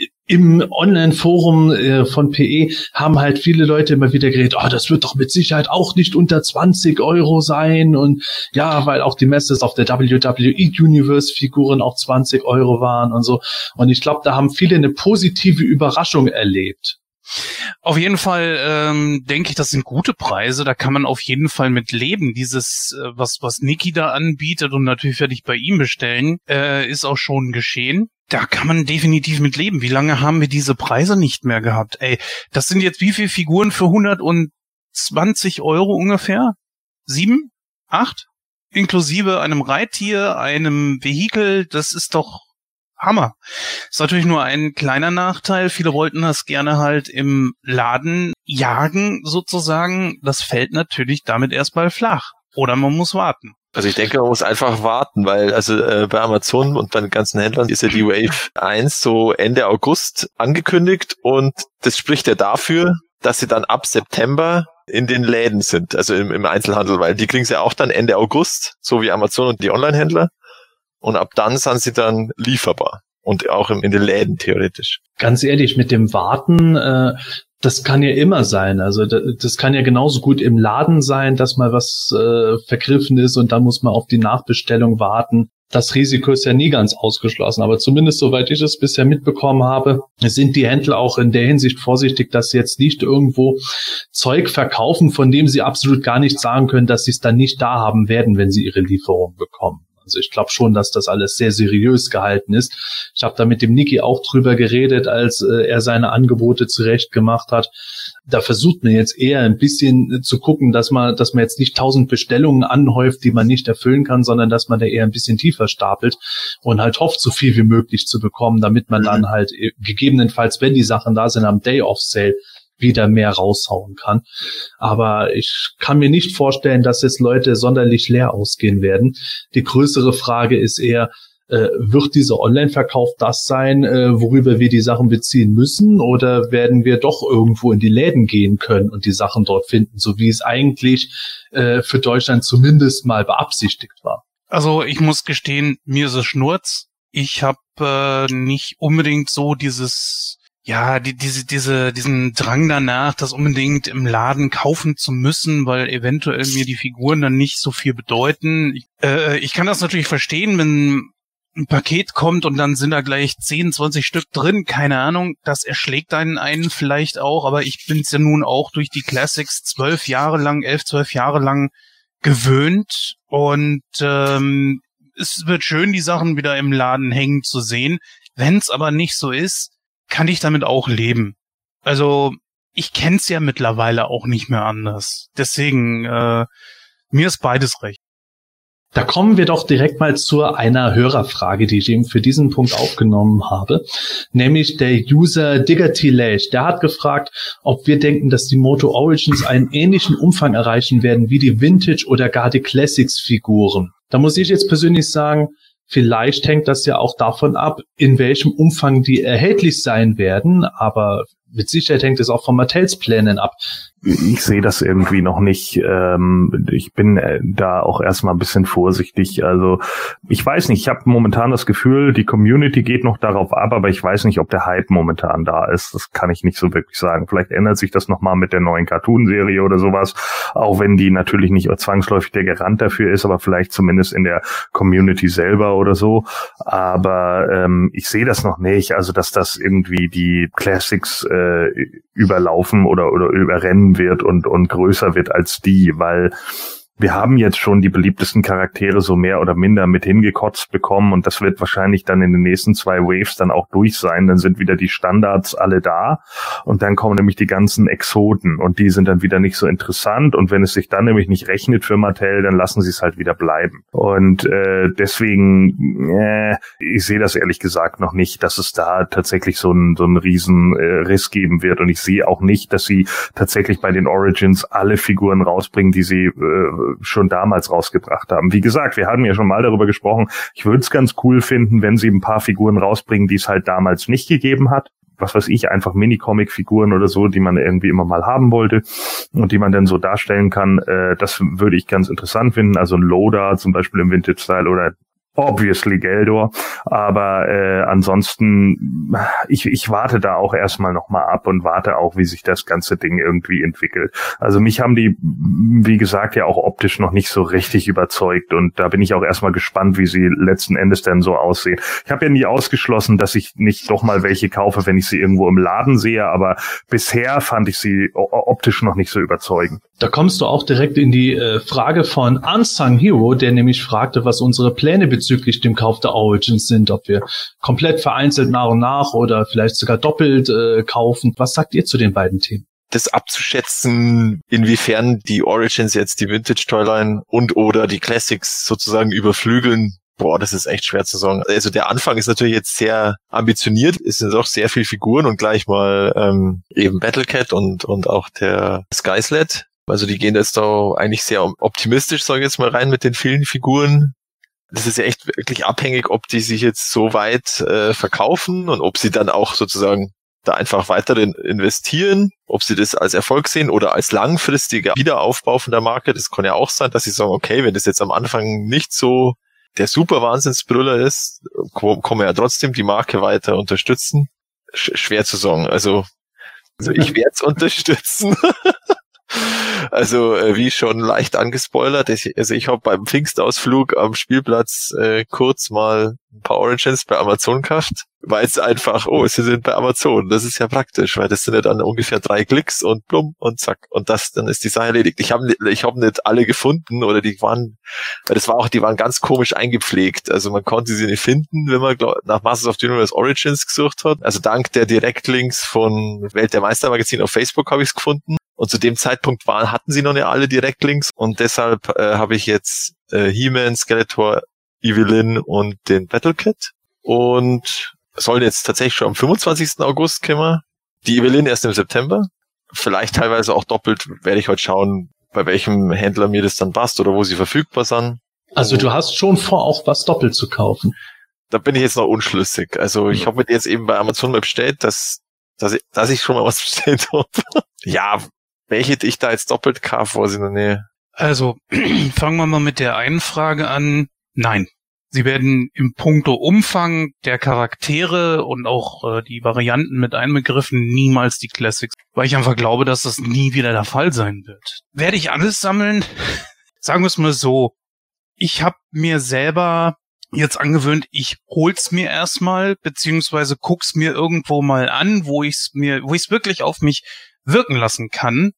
im Online-Forum äh, von P E haben halt viele Leute immer wieder geredet, oh, das wird doch mit Sicherheit auch nicht unter zwanzig Euro sein und ja, weil auch die Masters auf der W W E Universe Figuren auch zwanzig Euro waren und so. Und ich glaube, da haben viele eine positive Überraschung erlebt. Auf jeden Fall ähm, denke ich, das sind gute Preise. Da kann man auf jeden Fall mit leben. Dieses, äh, was was Niki da anbietet und natürlich werde ich bei ihm bestellen, äh, ist auch schon geschehen. Da kann man definitiv mit leben. Wie lange haben wir diese Preise nicht mehr gehabt? Ey, das sind jetzt wie viele Figuren für hundertzwanzig Euro ungefähr? Sieben? Acht? Inklusive einem Reittier, einem Vehikel. Das ist doch Hammer. Ist natürlich nur ein kleiner Nachteil. Viele wollten das gerne halt im Laden jagen, sozusagen. Das fällt natürlich damit erstmal flach. Oder man muss warten. Also ich denke, man muss einfach warten, weil also äh, bei Amazon und bei den ganzen Händlern ist ja die Wave eins so Ende August angekündigt und das spricht ja dafür, dass sie dann ab September in den Läden sind, also im, im Einzelhandel, weil die kriegen sie auch dann Ende August, so wie Amazon und die Online-Händler. Und ab dann sind sie dann lieferbar und auch in den Läden theoretisch. Ganz ehrlich, mit dem Warten, äh, das kann ja immer sein. Also das, das kann ja genauso gut im Laden sein, dass mal was äh, vergriffen ist und dann muss man auf die Nachbestellung warten. Das Risiko ist ja nie ganz ausgeschlossen. Aber zumindest soweit ich es bisher mitbekommen habe, sind die Händler auch in der Hinsicht vorsichtig, dass sie jetzt nicht irgendwo Zeug verkaufen, von dem sie absolut gar nicht sagen können, dass sie es dann nicht da haben werden, wenn sie ihre Lieferung bekommen. Also ich glaube schon, dass das alles sehr seriös gehalten ist. Ich habe da mit dem Niki auch drüber geredet, als äh, er seine Angebote zurecht gemacht hat. Da versucht man jetzt eher ein bisschen zu gucken, dass man, dass man jetzt nicht tausend Bestellungen anhäuft, die man nicht erfüllen kann, sondern dass man da eher ein bisschen tiefer stapelt und halt hofft, so viel wie möglich zu bekommen, damit man dann halt gegebenenfalls, wenn die Sachen da sind, am Day of Sale wieder mehr raushauen kann. Aber ich kann mir nicht vorstellen, dass jetzt Leute sonderlich leer ausgehen werden. Die größere Frage ist eher, äh, wird dieser Online-Verkauf das sein, äh, worüber wir die Sachen beziehen müssen, oder werden wir doch irgendwo in die Läden gehen können und die Sachen dort finden, so wie es eigentlich äh, für Deutschland zumindest mal beabsichtigt war? Also ich muss gestehen, mir ist es Schnurz. Ich habe äh, nicht unbedingt so dieses Ja, die, diese, diese, diesen Drang danach, das unbedingt im Laden kaufen zu müssen, weil eventuell mir die Figuren dann nicht so viel bedeuten. Ich, äh, ich kann das natürlich verstehen, wenn ein Paket kommt und dann sind da gleich zehn, zwanzig Stück drin, keine Ahnung, das erschlägt einen einen vielleicht auch, aber ich bin's ja nun auch durch die Classics zwölf Jahre lang, elf, zwölf Jahre lang gewöhnt und ähm, es wird schön, die Sachen wieder im Laden hängen zu sehen. Wenn's aber nicht so ist, kann ich damit auch leben. Also ich kenn's ja mittlerweile auch nicht mehr anders. Deswegen, äh, mir ist beides recht. Da kommen wir doch direkt mal zu einer Hörerfrage, die ich eben für diesen Punkt aufgenommen habe. Nämlich der User Diggerty-Lash. Der hat gefragt, ob wir denken, dass die Moto Origins einen ähnlichen Umfang erreichen werden wie die Vintage- oder gar die Classics-Figuren. Da muss ich jetzt persönlich sagen, vielleicht hängt das ja auch davon ab, in welchem Umfang die erhältlich sein werden, aber mit Sicherheit hängt es auch von Mattels Plänen ab. Ich sehe das irgendwie noch nicht. Ähm, ich bin da auch erstmal ein bisschen vorsichtig. Also ich weiß nicht, ich habe momentan das Gefühl, die Community geht noch darauf ab, aber ich weiß nicht, ob der Hype momentan da ist. Das kann ich nicht so wirklich sagen. Vielleicht ändert sich das nochmal mit der neuen Cartoon-Serie oder sowas, auch wenn die natürlich nicht zwangsläufig der Garant dafür ist, aber vielleicht zumindest in der Community selber oder so. Aber ähm, ich sehe das noch nicht, also dass das irgendwie die Classics äh, überlaufen oder oder überrennen wird und und größer wird als die, weil wir haben jetzt schon die beliebtesten Charaktere so mehr oder minder mit hingekotzt bekommen und das wird wahrscheinlich dann in den nächsten zwei Waves dann auch durch sein. Dann sind wieder die Standards alle da und dann kommen nämlich die ganzen Exoten und die sind dann wieder nicht so interessant und wenn es sich dann nämlich nicht rechnet für Mattel, dann lassen sie es halt wieder bleiben. Und äh, deswegen, äh, ich sehe das ehrlich gesagt noch nicht, dass es da tatsächlich so einen so einen riesen äh, Riss geben wird und ich sehe auch nicht, dass sie tatsächlich bei den Origins alle Figuren rausbringen, die sie äh, schon damals rausgebracht haben. Wie gesagt, wir hatten ja schon mal darüber gesprochen, ich würde es ganz cool finden, wenn sie ein paar Figuren rausbringen, die es halt damals nicht gegeben hat. Was weiß ich, einfach Mini-Comic-Figuren oder so, die man irgendwie immer mal haben wollte und die man dann so darstellen kann. Äh, das würde ich ganz interessant finden. Also ein Loader zum Beispiel im Vintage-Style oder obviously Geldor, aber äh, ansonsten, ich ich warte da auch erstmal nochmal ab und warte auch, wie sich das ganze Ding irgendwie entwickelt. Also mich haben die, wie gesagt, ja auch optisch noch nicht so richtig überzeugt und da bin ich auch erstmal gespannt, wie sie letzten Endes dann so aussehen. Ich habe ja nie ausgeschlossen, dass ich nicht doch mal welche kaufe, wenn ich sie irgendwo im Laden sehe, aber bisher fand ich sie optisch noch nicht so überzeugend. Da kommst du auch direkt in die äh, Frage von Unsung Hero, der nämlich fragte, was unsere Pläne bezüglich dem Kauf der Origins sind, ob wir komplett vereinzelt nach und nach oder vielleicht sogar doppelt äh, kaufen. Was sagt ihr zu den beiden Themen? Das abzuschätzen, inwiefern die Origins jetzt die Vintage-Toyline und oder die Classics sozusagen überflügeln, boah, das ist echt schwer zu sagen. Also der Anfang ist natürlich jetzt sehr ambitioniert, es sind auch sehr viele Figuren und gleich mal ähm, eben Battlecat und und auch der Skysled. Also die gehen jetzt da eigentlich sehr optimistisch, sage ich jetzt mal, rein mit den vielen Figuren. Das ist ja echt wirklich abhängig, ob die sich jetzt so weit äh, verkaufen und ob sie dann auch sozusagen da einfach weiter investieren, ob sie das als Erfolg sehen oder als langfristiger Wiederaufbau von der Marke. Das kann ja auch sein, dass sie sagen, okay, wenn das jetzt am Anfang nicht so der super Wahnsinnsbrüller ist, kann man ja trotzdem die Marke weiter unterstützen. Sch- schwer zu sagen. Also, also ich werde es unterstützen. Also äh, wie schon leicht angespoilert, ich, also ich habe beim Pfingstausflug am Spielplatz äh, kurz mal ein paar Origins bei Amazon gekauft, weil es einfach, oh, sie sind bei Amazon, das ist ja praktisch, weil das sind ja dann ungefähr drei Klicks und plumm und zack und das, dann ist die Sache erledigt. Ich habe ich hab nicht alle gefunden oder die waren, weil das war auch, die waren ganz komisch eingepflegt, also man konnte sie nicht finden, wenn man glaub, nach Masters of the Universe Origins gesucht hat. Also dank der Direktlinks von Welt der Meister Magazin auf Facebook habe ich es gefunden. Und zu dem Zeitpunkt waren, hatten sie noch nicht alle Direktlinks und deshalb äh, habe ich jetzt äh, He-Man, Skeletor, Evelyn und den Battlecat und sollen jetzt tatsächlich schon am fünfundzwanzigsten August kommen. Die Evelyn erst im September. Vielleicht teilweise auch doppelt, werde ich heute schauen, bei welchem Händler mir das dann passt oder wo sie verfügbar sind. Also du hast schon vor, auch was doppelt zu kaufen. Da bin ich jetzt noch unschlüssig. Also ich habe mir jetzt eben bei Amazon mal bestellt, dass, dass, ich, dass ich schon mal was bestellt habe. Ja, welche ich da jetzt doppelt kaufe, weiß ich noch nicht. Also, fangen wir mal mit der einen Frage an. Nein. Sie werden im puncto Umfang der Charaktere und auch äh, die Varianten mit einbegriffen niemals die Classics, weil ich einfach glaube, dass das nie wieder der Fall sein wird. Werde ich alles sammeln? Sagen wir es mal so. Ich habe mir selber jetzt angewöhnt, ich hol's mir erstmal, beziehungsweise guck's mir irgendwo mal an, wo ich's mir, wo ich's wirklich auf mich wirken lassen kann.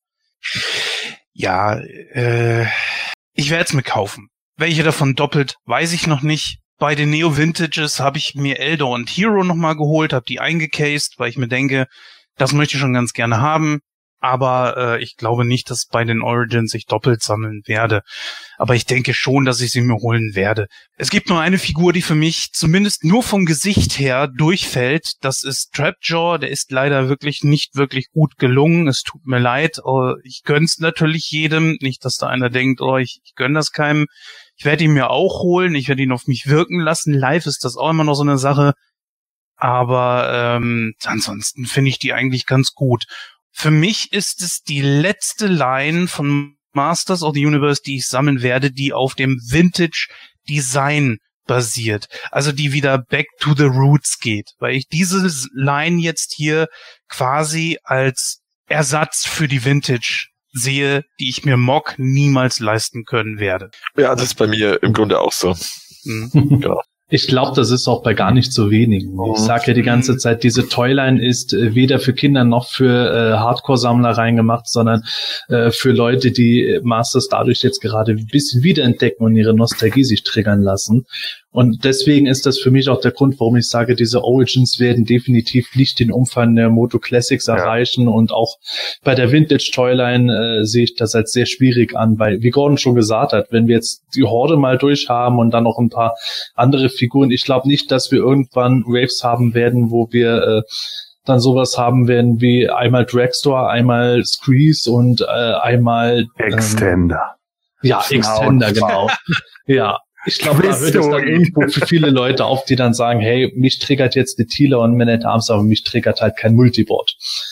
Ja, äh, ich werde es mir kaufen. Welche davon doppelt, weiß ich noch nicht. Bei den Neo-Vintages habe ich mir Eldor und Hero nochmal geholt, habe die eingecased, weil ich mir denke, das möchte ich schon ganz gerne haben. Aber äh, ich glaube nicht, dass bei den Origins ich doppelt sammeln werde. Aber ich denke schon, dass ich sie mir holen werde. Es gibt nur eine Figur, die für mich zumindest nur vom Gesicht her durchfällt. Das ist Trapjaw. Der ist leider wirklich nicht wirklich gut gelungen. Es tut mir leid. Ich gönn's natürlich jedem. Nicht, dass da einer denkt, oh, ich, ich gönn das keinem. Ich werde ihn mir auch holen. Ich werde ihn auf mich wirken lassen. Live ist das auch immer noch so eine Sache. Aber ähm, ansonsten finde ich die eigentlich ganz gut. Für mich ist es die letzte Line von Masters of the Universe, die ich sammeln werde, die auf dem Vintage-Design basiert. Also die wieder back to the roots geht. Weil ich diese Line jetzt hier quasi als Ersatz für die Vintage sehe, die ich mir Mock niemals leisten können werde. Ja, das ist bei mir im Grunde auch so. Mhm. Genau. Ich glaube, das ist auch bei gar nicht so wenigen. Ich sage ja die ganze Zeit, diese Toyline ist äh, weder für Kinder noch für äh, Hardcore-Sammler reingemacht, sondern äh, für Leute, die Masters dadurch jetzt gerade ein bisschen wiederentdecken und ihre Nostalgie sich triggern lassen. Und deswegen ist das für mich auch der Grund, warum ich sage, diese Origins werden definitiv nicht den Umfang der Moto Classics ja. erreichen. Und auch bei der Vintage Toyline äh, sehe ich das als sehr schwierig an, weil, wie Gordon schon gesagt hat, wenn wir jetzt die Horde mal durch haben und dann noch ein paar andere Figuren, ich glaube nicht, dass wir irgendwann Waves haben werden, wo wir äh, dann sowas haben werden wie einmal Dragstore, einmal Screeze und äh, einmal ähm, Extender. Ja, Extender, genau. Ja. Ich glaube, da hört es dann für viele Leute auf, die dann sagen, hey, mich triggert jetzt die Tila und Man at Arms, aber mich triggert halt kein Multiboard.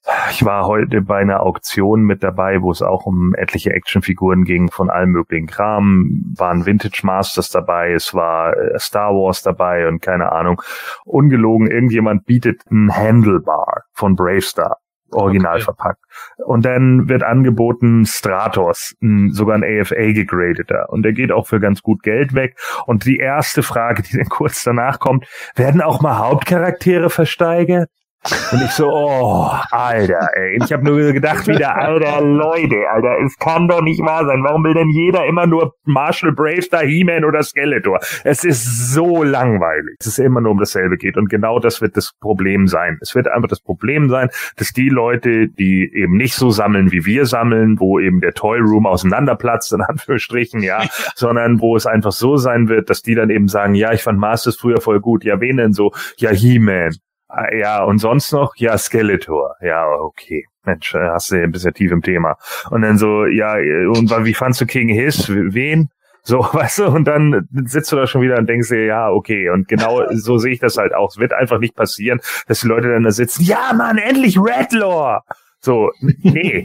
Ich war heute bei einer Auktion mit dabei, wo es auch um etliche Actionfiguren ging von allem möglichen Kram. Waren Vintage Masters dabei, es war Star Wars dabei und keine Ahnung. Ungelogen, irgendjemand bietet ein Handlebar von Bravestar. Original okay. verpackt. Und dann wird angeboten Stratos, sogar ein A F A gegradeter. Und der geht auch für ganz gut Geld weg. Und die erste Frage, die dann kurz danach kommt, werden auch mal Hauptcharaktere versteigert? Und ich so, oh, Alter, ey. Ich habe nur gedacht wieder, Alter, Leute, Alter, es kann doch nicht wahr sein. Warum will denn jeder immer nur Marshall Bravestar, He-Man oder Skeletor? Es ist so langweilig, dass es immer nur um dasselbe geht. Und genau das wird das Problem sein. Es wird einfach das Problem sein, dass die Leute, die eben nicht so sammeln, wie wir sammeln, wo eben der Toy Room auseinanderplatzt, in Anführungsstrichen, ja, sondern wo es einfach so sein wird, dass die dann eben sagen, ja, ich fand Masters früher voll gut. Ja, wen denn so? Ja, He-Man. Ja, und sonst noch? Ja, Skeletor. Ja, okay. Mensch, hast du bist ja tief im Thema. Und dann so, ja, und wie fandst du King Hiss? Wen? So, weißt du, und dann sitzt du da schon wieder und denkst dir, ja, okay, und genau so sehe ich das halt auch. Es wird einfach nicht passieren, dass die Leute dann da sitzen, ja, Mann, endlich Redlaw! So, nee.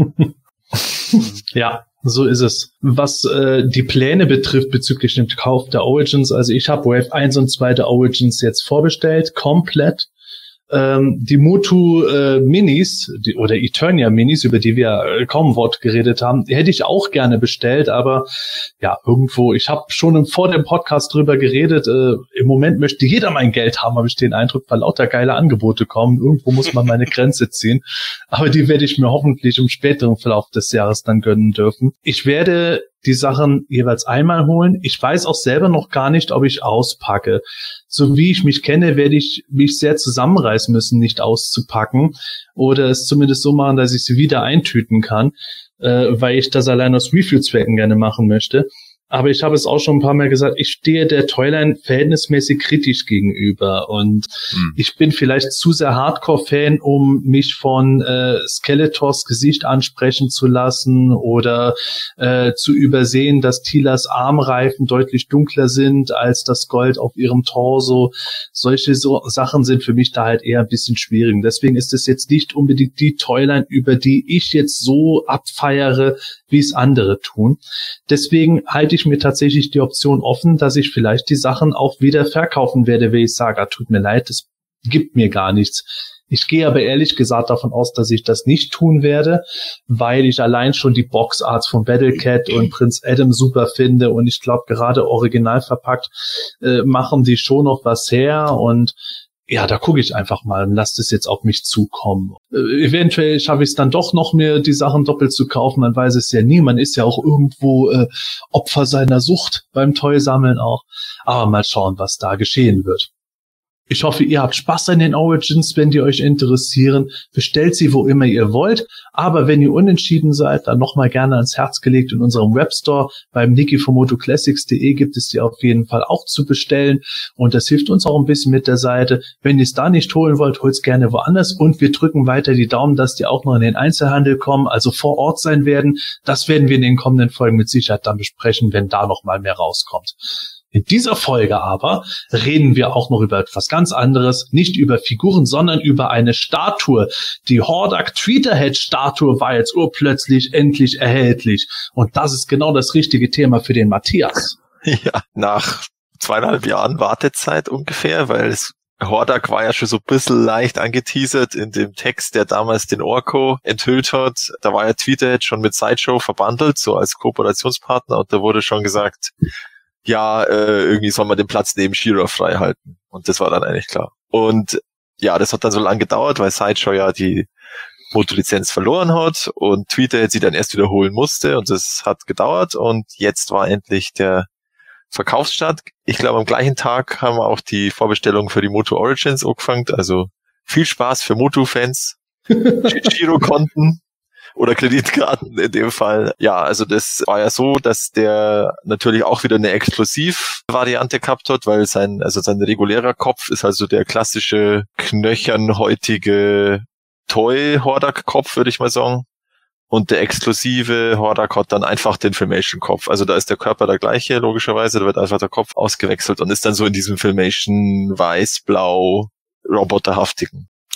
Ja. So ist es. Was äh, die Pläne betrifft bezüglich dem Kauf der Origins, also ich habe Wave eins und zwei der Origins jetzt vorbestellt, komplett. Ähm, die Motu äh, Minis die, oder Eternia Minis, über die wir äh, kaum ein Wort geredet haben, die hätte ich auch gerne bestellt, aber ja, irgendwo, ich habe schon vor dem Podcast drüber geredet, äh, im Moment möchte jeder mein Geld haben, habe ich den Eindruck, weil lauter geile Angebote kommen. Irgendwo muss man meine Grenze ziehen, aber die werde ich mir hoffentlich im späteren Verlauf des Jahres dann gönnen dürfen. Ich werde die Sachen jeweils einmal holen. Ich weiß auch selber noch gar nicht, ob ich auspacke. So wie ich mich kenne, werde ich mich sehr zusammenreißen müssen, nicht auszupacken oder es zumindest so machen, dass ich sie wieder eintüten kann, äh, weil ich das allein aus Review-Zwecken gerne machen möchte. Aber ich habe es auch schon ein paar Mal gesagt, ich stehe der Toyline verhältnismäßig kritisch gegenüber und hm. ich bin vielleicht zu sehr Hardcore-Fan, um mich von äh, Skeletors Gesicht ansprechen zu lassen oder äh, zu übersehen, dass Tilas Armreifen deutlich dunkler sind als das Gold auf ihrem Torso. Solche so Sachen sind für mich da halt eher ein bisschen schwierig. Deswegen ist es jetzt nicht unbedingt die Toyline, über die ich jetzt so abfeiere, wie es andere tun. Deswegen halte ich mir tatsächlich die Option offen, dass ich vielleicht die Sachen auch wieder verkaufen werde, wenn ich sage, ah, tut mir leid, das gibt mir gar nichts. Ich gehe aber ehrlich gesagt davon aus, dass ich das nicht tun werde, weil ich allein schon die Boxarts von Battlecat und Prince Adam super finde und ich glaube, gerade original verpackt äh, machen die schon noch was her und ja, da gucke ich einfach mal und lasse das jetzt auf mich zukommen. Äh, eventuell schaffe ich es dann doch noch, mir die Sachen doppelt zu kaufen. Man weiß es ja nie. Man ist ja auch irgendwo äh, Opfer seiner Sucht beim Toy-Sammeln auch. Aber mal schauen, was da geschehen wird. Ich hoffe, ihr habt Spaß an den Origins, wenn die euch interessieren. Bestellt sie, wo immer ihr wollt. Aber wenn ihr unentschieden seid, dann nochmal gerne ans Herz gelegt in unserem Webstore. Beim Niki von motoclassics punkt de gibt es die auf jeden Fall auch zu bestellen. Und das hilft uns auch ein bisschen mit der Seite. Wenn ihr es da nicht holen wollt, holt es gerne woanders. Und wir drücken weiter die Daumen, dass die auch noch in den Einzelhandel kommen, also vor Ort sein werden. Das werden wir in den kommenden Folgen mit Sicherheit dann besprechen, wenn da noch mal mehr rauskommt. In dieser Folge aber reden wir auch noch über etwas ganz anderes, nicht über Figuren, sondern über eine Statue. Die Hordak Treaterhead-Statue war jetzt urplötzlich endlich erhältlich. Und das ist genau das richtige Thema für den Matthias. Ja, nach zweieinhalb Jahren Wartezeit ungefähr, weil es Hordak war ja schon so ein bisschen leicht angeteasert in dem Text, der damals den Orko enthüllt hat. Da war ja Treaterhead schon mit Sideshow verbandelt, so als Kooperationspartner, und da wurde schon gesagt, ja, äh, irgendwie soll man den Platz neben She-Ra frei halten. Und das war dann eigentlich klar. Und ja, das hat dann so lange gedauert, weil Sideshow ja die Moto-Lizenz verloren hat und Treaterhead sie dann erst wiederholen musste, und das hat gedauert, und jetzt war endlich der Verkaufsstart. Ich glaube, am gleichen Tag haben wir auch die Vorbestellung für die Moto Origins angefangen, also viel Spaß für Moto-Fans, Girokonten oder Kreditkarten in dem Fall. Ja, also das war ja so, dass der natürlich auch wieder eine Exklusivvariante gehabt hat, weil sein, also sein regulärer Kopf ist also der klassische knöchernhäutige Toy-Hordak-Kopf, würde ich mal sagen. Und der exklusive Hordak hat dann einfach den Filmation-Kopf. Also da ist der Körper der gleiche, logischerweise. Da wird einfach der Kopf ausgewechselt und ist dann so in diesem Filmation weiß-blau roboterhaftigen.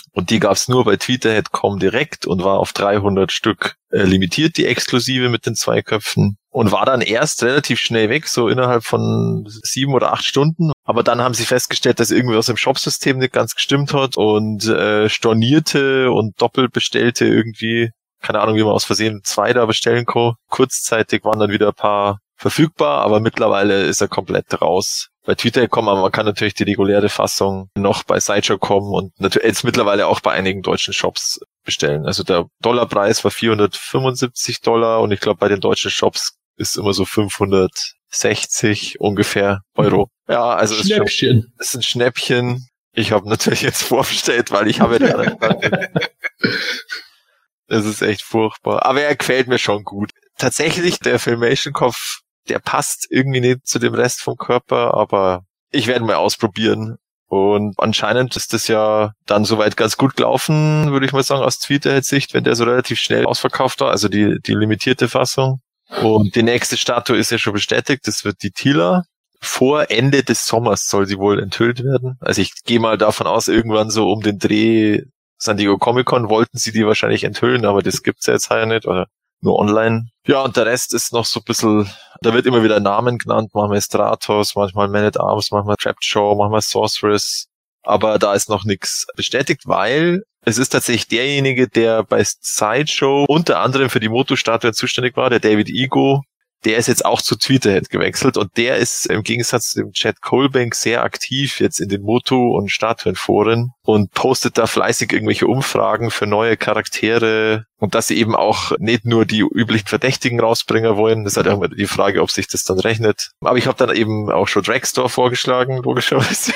Und die gab's nur bei Tweeterhead Punkt com direkt und war auf dreihundert Stück äh, limitiert, die exklusive mit den zwei Köpfen. Und war dann erst relativ schnell weg, so innerhalb von sieben oder acht Stunden. Aber dann haben sie festgestellt, dass irgendwie aus dem Shopsystem nicht ganz gestimmt hat und äh, stornierte und doppelt bestellte irgendwie, keine Ahnung, wie man aus Versehen zwei da bestellen kann. Kurzzeitig waren dann wieder ein paar verfügbar, aber mittlerweile ist er komplett raus. Bei Twitter kommen, aber man kann natürlich die reguläre Fassung noch bei Sideshow kommen und natürlich jetzt mittlerweile auch bei einigen deutschen Shops bestellen. Also der Dollarpreis war vierhundertfünfundsiebzig Dollar und ich glaube bei den deutschen Shops ist immer so fünfhundertsechzig ungefähr Euro. Ja, also ist Schnäppchen. Schon, ist ein Schnäppchen. Ich habe natürlich jetzt vorbestellt, weil ich habe ja die anderen Karten. Das ist echt furchtbar. Aber er gefällt mir schon gut. Tatsächlich, der Filmation-Kopf, der passt irgendwie nicht zu dem Rest vom Körper, aber ich werde mal ausprobieren. Und anscheinend ist das ja dann soweit ganz gut gelaufen, würde ich mal sagen, aus Tweeterhead-Sicht, wenn der so relativ schnell ausverkauft war, also die, die limitierte Fassung. Und die nächste Statue ist ja schon bestätigt, das wird die Tila. Vor Ende des Sommers soll sie wohl enthüllt werden. Also ich gehe mal davon aus, irgendwann so um den Dreh San Diego Comic-Con wollten sie die wahrscheinlich enthüllen, aber das gibt's ja jetzt ja nicht, oder nur online. Ja, und der Rest ist noch so ein bisschen, da wird immer wieder Namen genannt, manchmal Stratos, manchmal Man at Arms, manchmal Trapped Show, manchmal Sorceress, aber da ist noch nichts bestätigt, weil es ist tatsächlich derjenige, der bei Sideshow unter anderem für die Moto-Statue zuständig war, der David Ego, der ist jetzt auch zu Tweeterhead gewechselt und der ist im Gegensatz zu dem Chad Colbank sehr aktiv jetzt in den Moto- und Statuenforen und postet da fleißig irgendwelche Umfragen für neue Charaktere und dass sie eben auch nicht nur die üblichen Verdächtigen rausbringen wollen. Das ist halt immer die Frage, ob sich das dann rechnet. Aber ich habe dann eben auch schon Dragstore vorgeschlagen, logischerweise.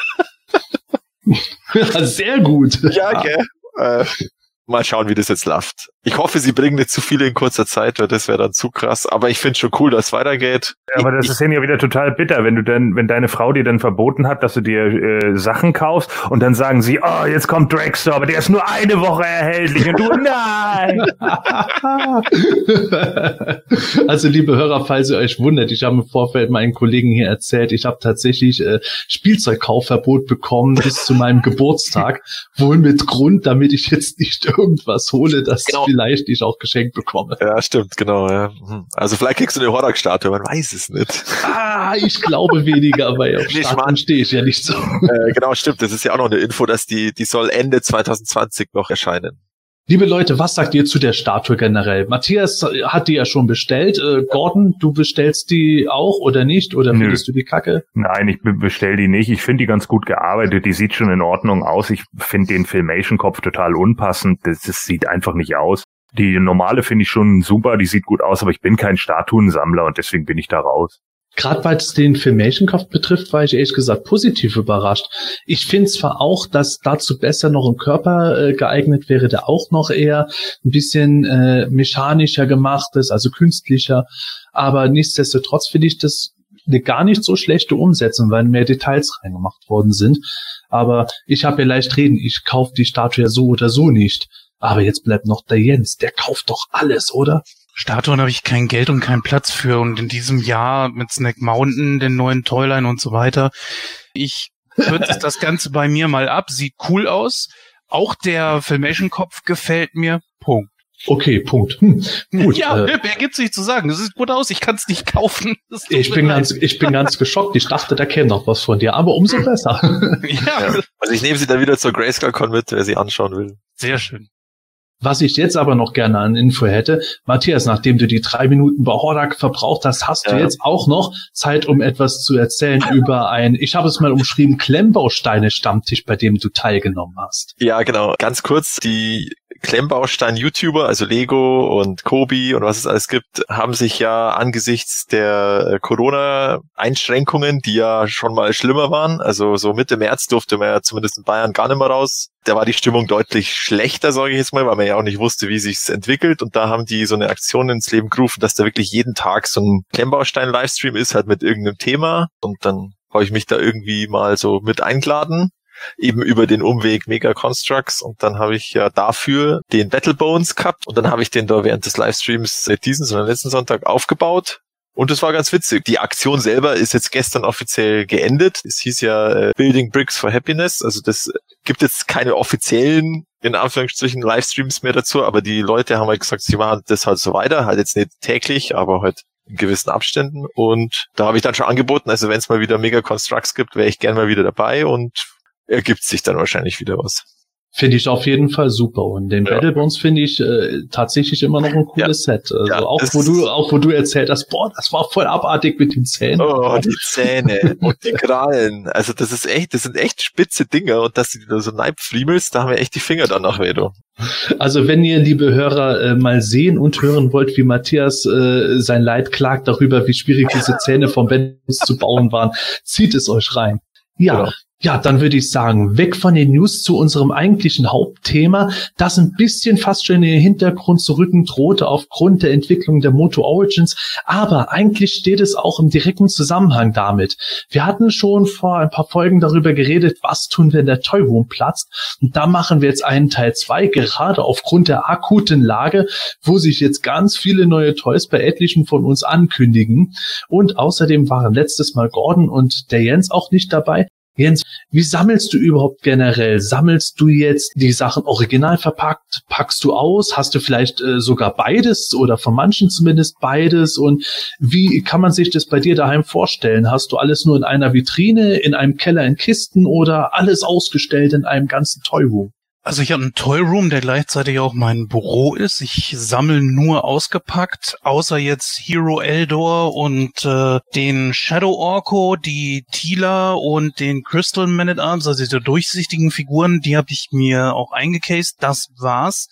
Sehr gut. Ja, gell? Äh, mal schauen, wie das jetzt läuft. Ich hoffe, sie bringen nicht zu viele in kurzer Zeit, weil das wäre dann zu krass. Aber ich finde schon cool, dass es weitergeht. Ja, aber das ich, ist ja wieder total bitter, wenn du dann, wenn deine Frau dir dann verboten hat, dass du dir äh, Sachen kaufst und dann sagen sie, oh, jetzt kommt Dragstore, aber der ist nur eine Woche erhältlich und du, nein! Also, liebe Hörer, falls ihr euch wundert, ich habe im Vorfeld meinen Kollegen hier erzählt, ich habe tatsächlich äh, Spielzeugkaufverbot bekommen bis zu meinem Geburtstag. Wohl mit Grund, damit ich jetzt nicht irgendwas hole, das genau. vielleicht ich auch geschenkt bekomme. Ja, stimmt, genau. Ja. Also vielleicht kriegst du eine Horror-Statue, man weiß es nicht. Ah, ich glaube weniger, weil auf Statuen stehe ich ja nicht so. Äh, genau, stimmt. Das ist ja auch noch eine Info, dass die, die soll Ende zwanzig zwanzig noch erscheinen. Liebe Leute, was sagt ihr zu der Statue generell? Matthias hat die ja schon bestellt. Äh, Gordon, du bestellst die auch oder nicht? Oder findest du die kacke? Nein, ich bestell die nicht. Ich finde die ganz gut gearbeitet. Die sieht schon in Ordnung aus. Ich finde den Filmation-Kopf total unpassend. Das, das sieht einfach nicht aus. Die normale finde ich schon super. Die sieht gut aus, aber ich bin kein Statuensammler und deswegen bin ich da raus. Gerade weil es den Filmation-Kopf betrifft, war ich ehrlich gesagt positiv überrascht. Ich finde zwar auch, dass dazu besser noch ein Körper äh, geeignet wäre, der auch noch eher ein bisschen äh, mechanischer gemacht ist, also künstlicher, aber nichtsdestotrotz finde ich das eine gar nicht so schlechte Umsetzung, weil mehr Details reingemacht worden sind. Aber ich habe ja leicht reden, ich kaufe die Statue ja so oder so nicht. Aber jetzt bleibt noch der Jens, der kauft doch alles, oder? Statuen habe ich kein Geld und keinen Platz für und in diesem Jahr mit Snack Mountain, den neuen Toyline und so weiter. Ich kürze das Ganze bei mir mal ab, sieht cool aus. Auch der Filmation-Kopf gefällt mir. Punkt. Okay, Punkt. Hm, gut. Ja, äh, wer gibt's nicht zu sagen? Das sieht gut aus, ich kann es nicht kaufen. Das tut ich mir bin leid. ganz, ich bin ganz geschockt. Ich dachte, da käme noch was von dir, aber umso besser. Ja, Also ich nehme sie dann wieder zur Grayscale-Con mit, wer sie anschauen will. sehr schön. Was ich jetzt aber noch gerne an Info hätte, Matthias, nachdem du die drei Minuten bei Hordak verbraucht hast, hast ja. du jetzt auch noch Zeit, um etwas zu erzählen über ein, ich habe es mal umschrieben, Klemmbausteine-Stammtisch, bei dem du teilgenommen hast. Ja, genau. Ganz kurz, die Klemmbaustein-YouTuber, also Lego und Kobi und was es alles gibt, haben sich ja angesichts der Corona-Einschränkungen, die ja schon mal schlimmer waren, also so Mitte März durfte man ja zumindest in Bayern gar nicht mehr raus. Da war die Stimmung deutlich schlechter, sage ich jetzt mal, weil man ja auch nicht wusste, wie sich's entwickelt. Und da haben die so eine Aktion ins Leben gerufen, dass da wirklich jeden Tag so ein Klemmbaustein-Livestream ist, halt mit irgendeinem Thema. Und dann habe ich mich da irgendwie mal so mit eingeladen. Eben über den Umweg Mega Constructs und dann habe ich ja dafür den Battle Bones gehabt und dann habe ich den da während des Livestreams nicht diesen, sondern letzten Sonntag aufgebaut und es war ganz witzig. Die Aktion selber ist jetzt gestern offiziell geendet. Es hieß ja äh, Building Bricks for Happiness, also das gibt jetzt keine offiziellen, in Anführungsstrichen, Livestreams mehr dazu, aber die Leute haben halt gesagt, sie machen das halt so weiter, halt jetzt nicht täglich, aber halt in gewissen Abständen. Und da habe ich dann schon angeboten, also wenn es mal wieder Mega Constructs gibt, wäre ich gern mal wieder dabei und ergibt sich dann wahrscheinlich wieder was. Finde ich auf jeden Fall super. Und den ja. Battlebones finde ich äh, tatsächlich immer noch ein cooles ja. Set. Also ja, auch wo du auch wo du erzählt hast, boah, das war voll abartig mit den Zähnen. Oh, die Zähne und die Krallen. Also das ist echt, das sind echt spitze Dinger und dass du die da so neibfriemelst, da haben wir echt die Finger danach wieder. Also wenn ihr, liebe Hörer, äh, mal sehen und hören wollt, wie Matthias äh, sein Leid klagt darüber, wie schwierig diese Zähne vom Battlebones zu bauen waren, zieht es euch rein. Ja. Genau. Ja, dann würde ich sagen, weg von den News zu unserem eigentlichen Hauptthema, das ein bisschen fast schon in den Hintergrund zu rücken drohte aufgrund der Entwicklung der Moto Origins, aber eigentlich steht es auch im direkten Zusammenhang damit. Wir hatten schon vor ein paar Folgen darüber geredet, was tun, wenn der Toy Room platzt, und da machen wir jetzt einen Teil zwei, gerade aufgrund der akuten Lage, wo sich jetzt ganz viele neue Toys bei etlichen von uns ankündigen, und außerdem waren letztes Mal Gordon und der Jens auch nicht dabei. Jens, wie sammelst du überhaupt generell? Sammelst du jetzt die Sachen original verpackt? Packst du aus? Hast du vielleicht äh, sogar beides oder von manchen zumindest beides? Und wie kann man sich das bei dir daheim vorstellen? Hast du alles nur in einer Vitrine, in einem Keller in Kisten oder alles ausgestellt in einem ganzen Toy Room? Also ich habe einen Toy Room, der gleichzeitig auch mein Büro ist. Ich sammle nur ausgepackt, außer jetzt Hero Eldor und äh, den Shadow Orko, die Tila und den Crystal Man at Arms, also diese durchsichtigen Figuren, die habe ich mir auch eingecased. Das war's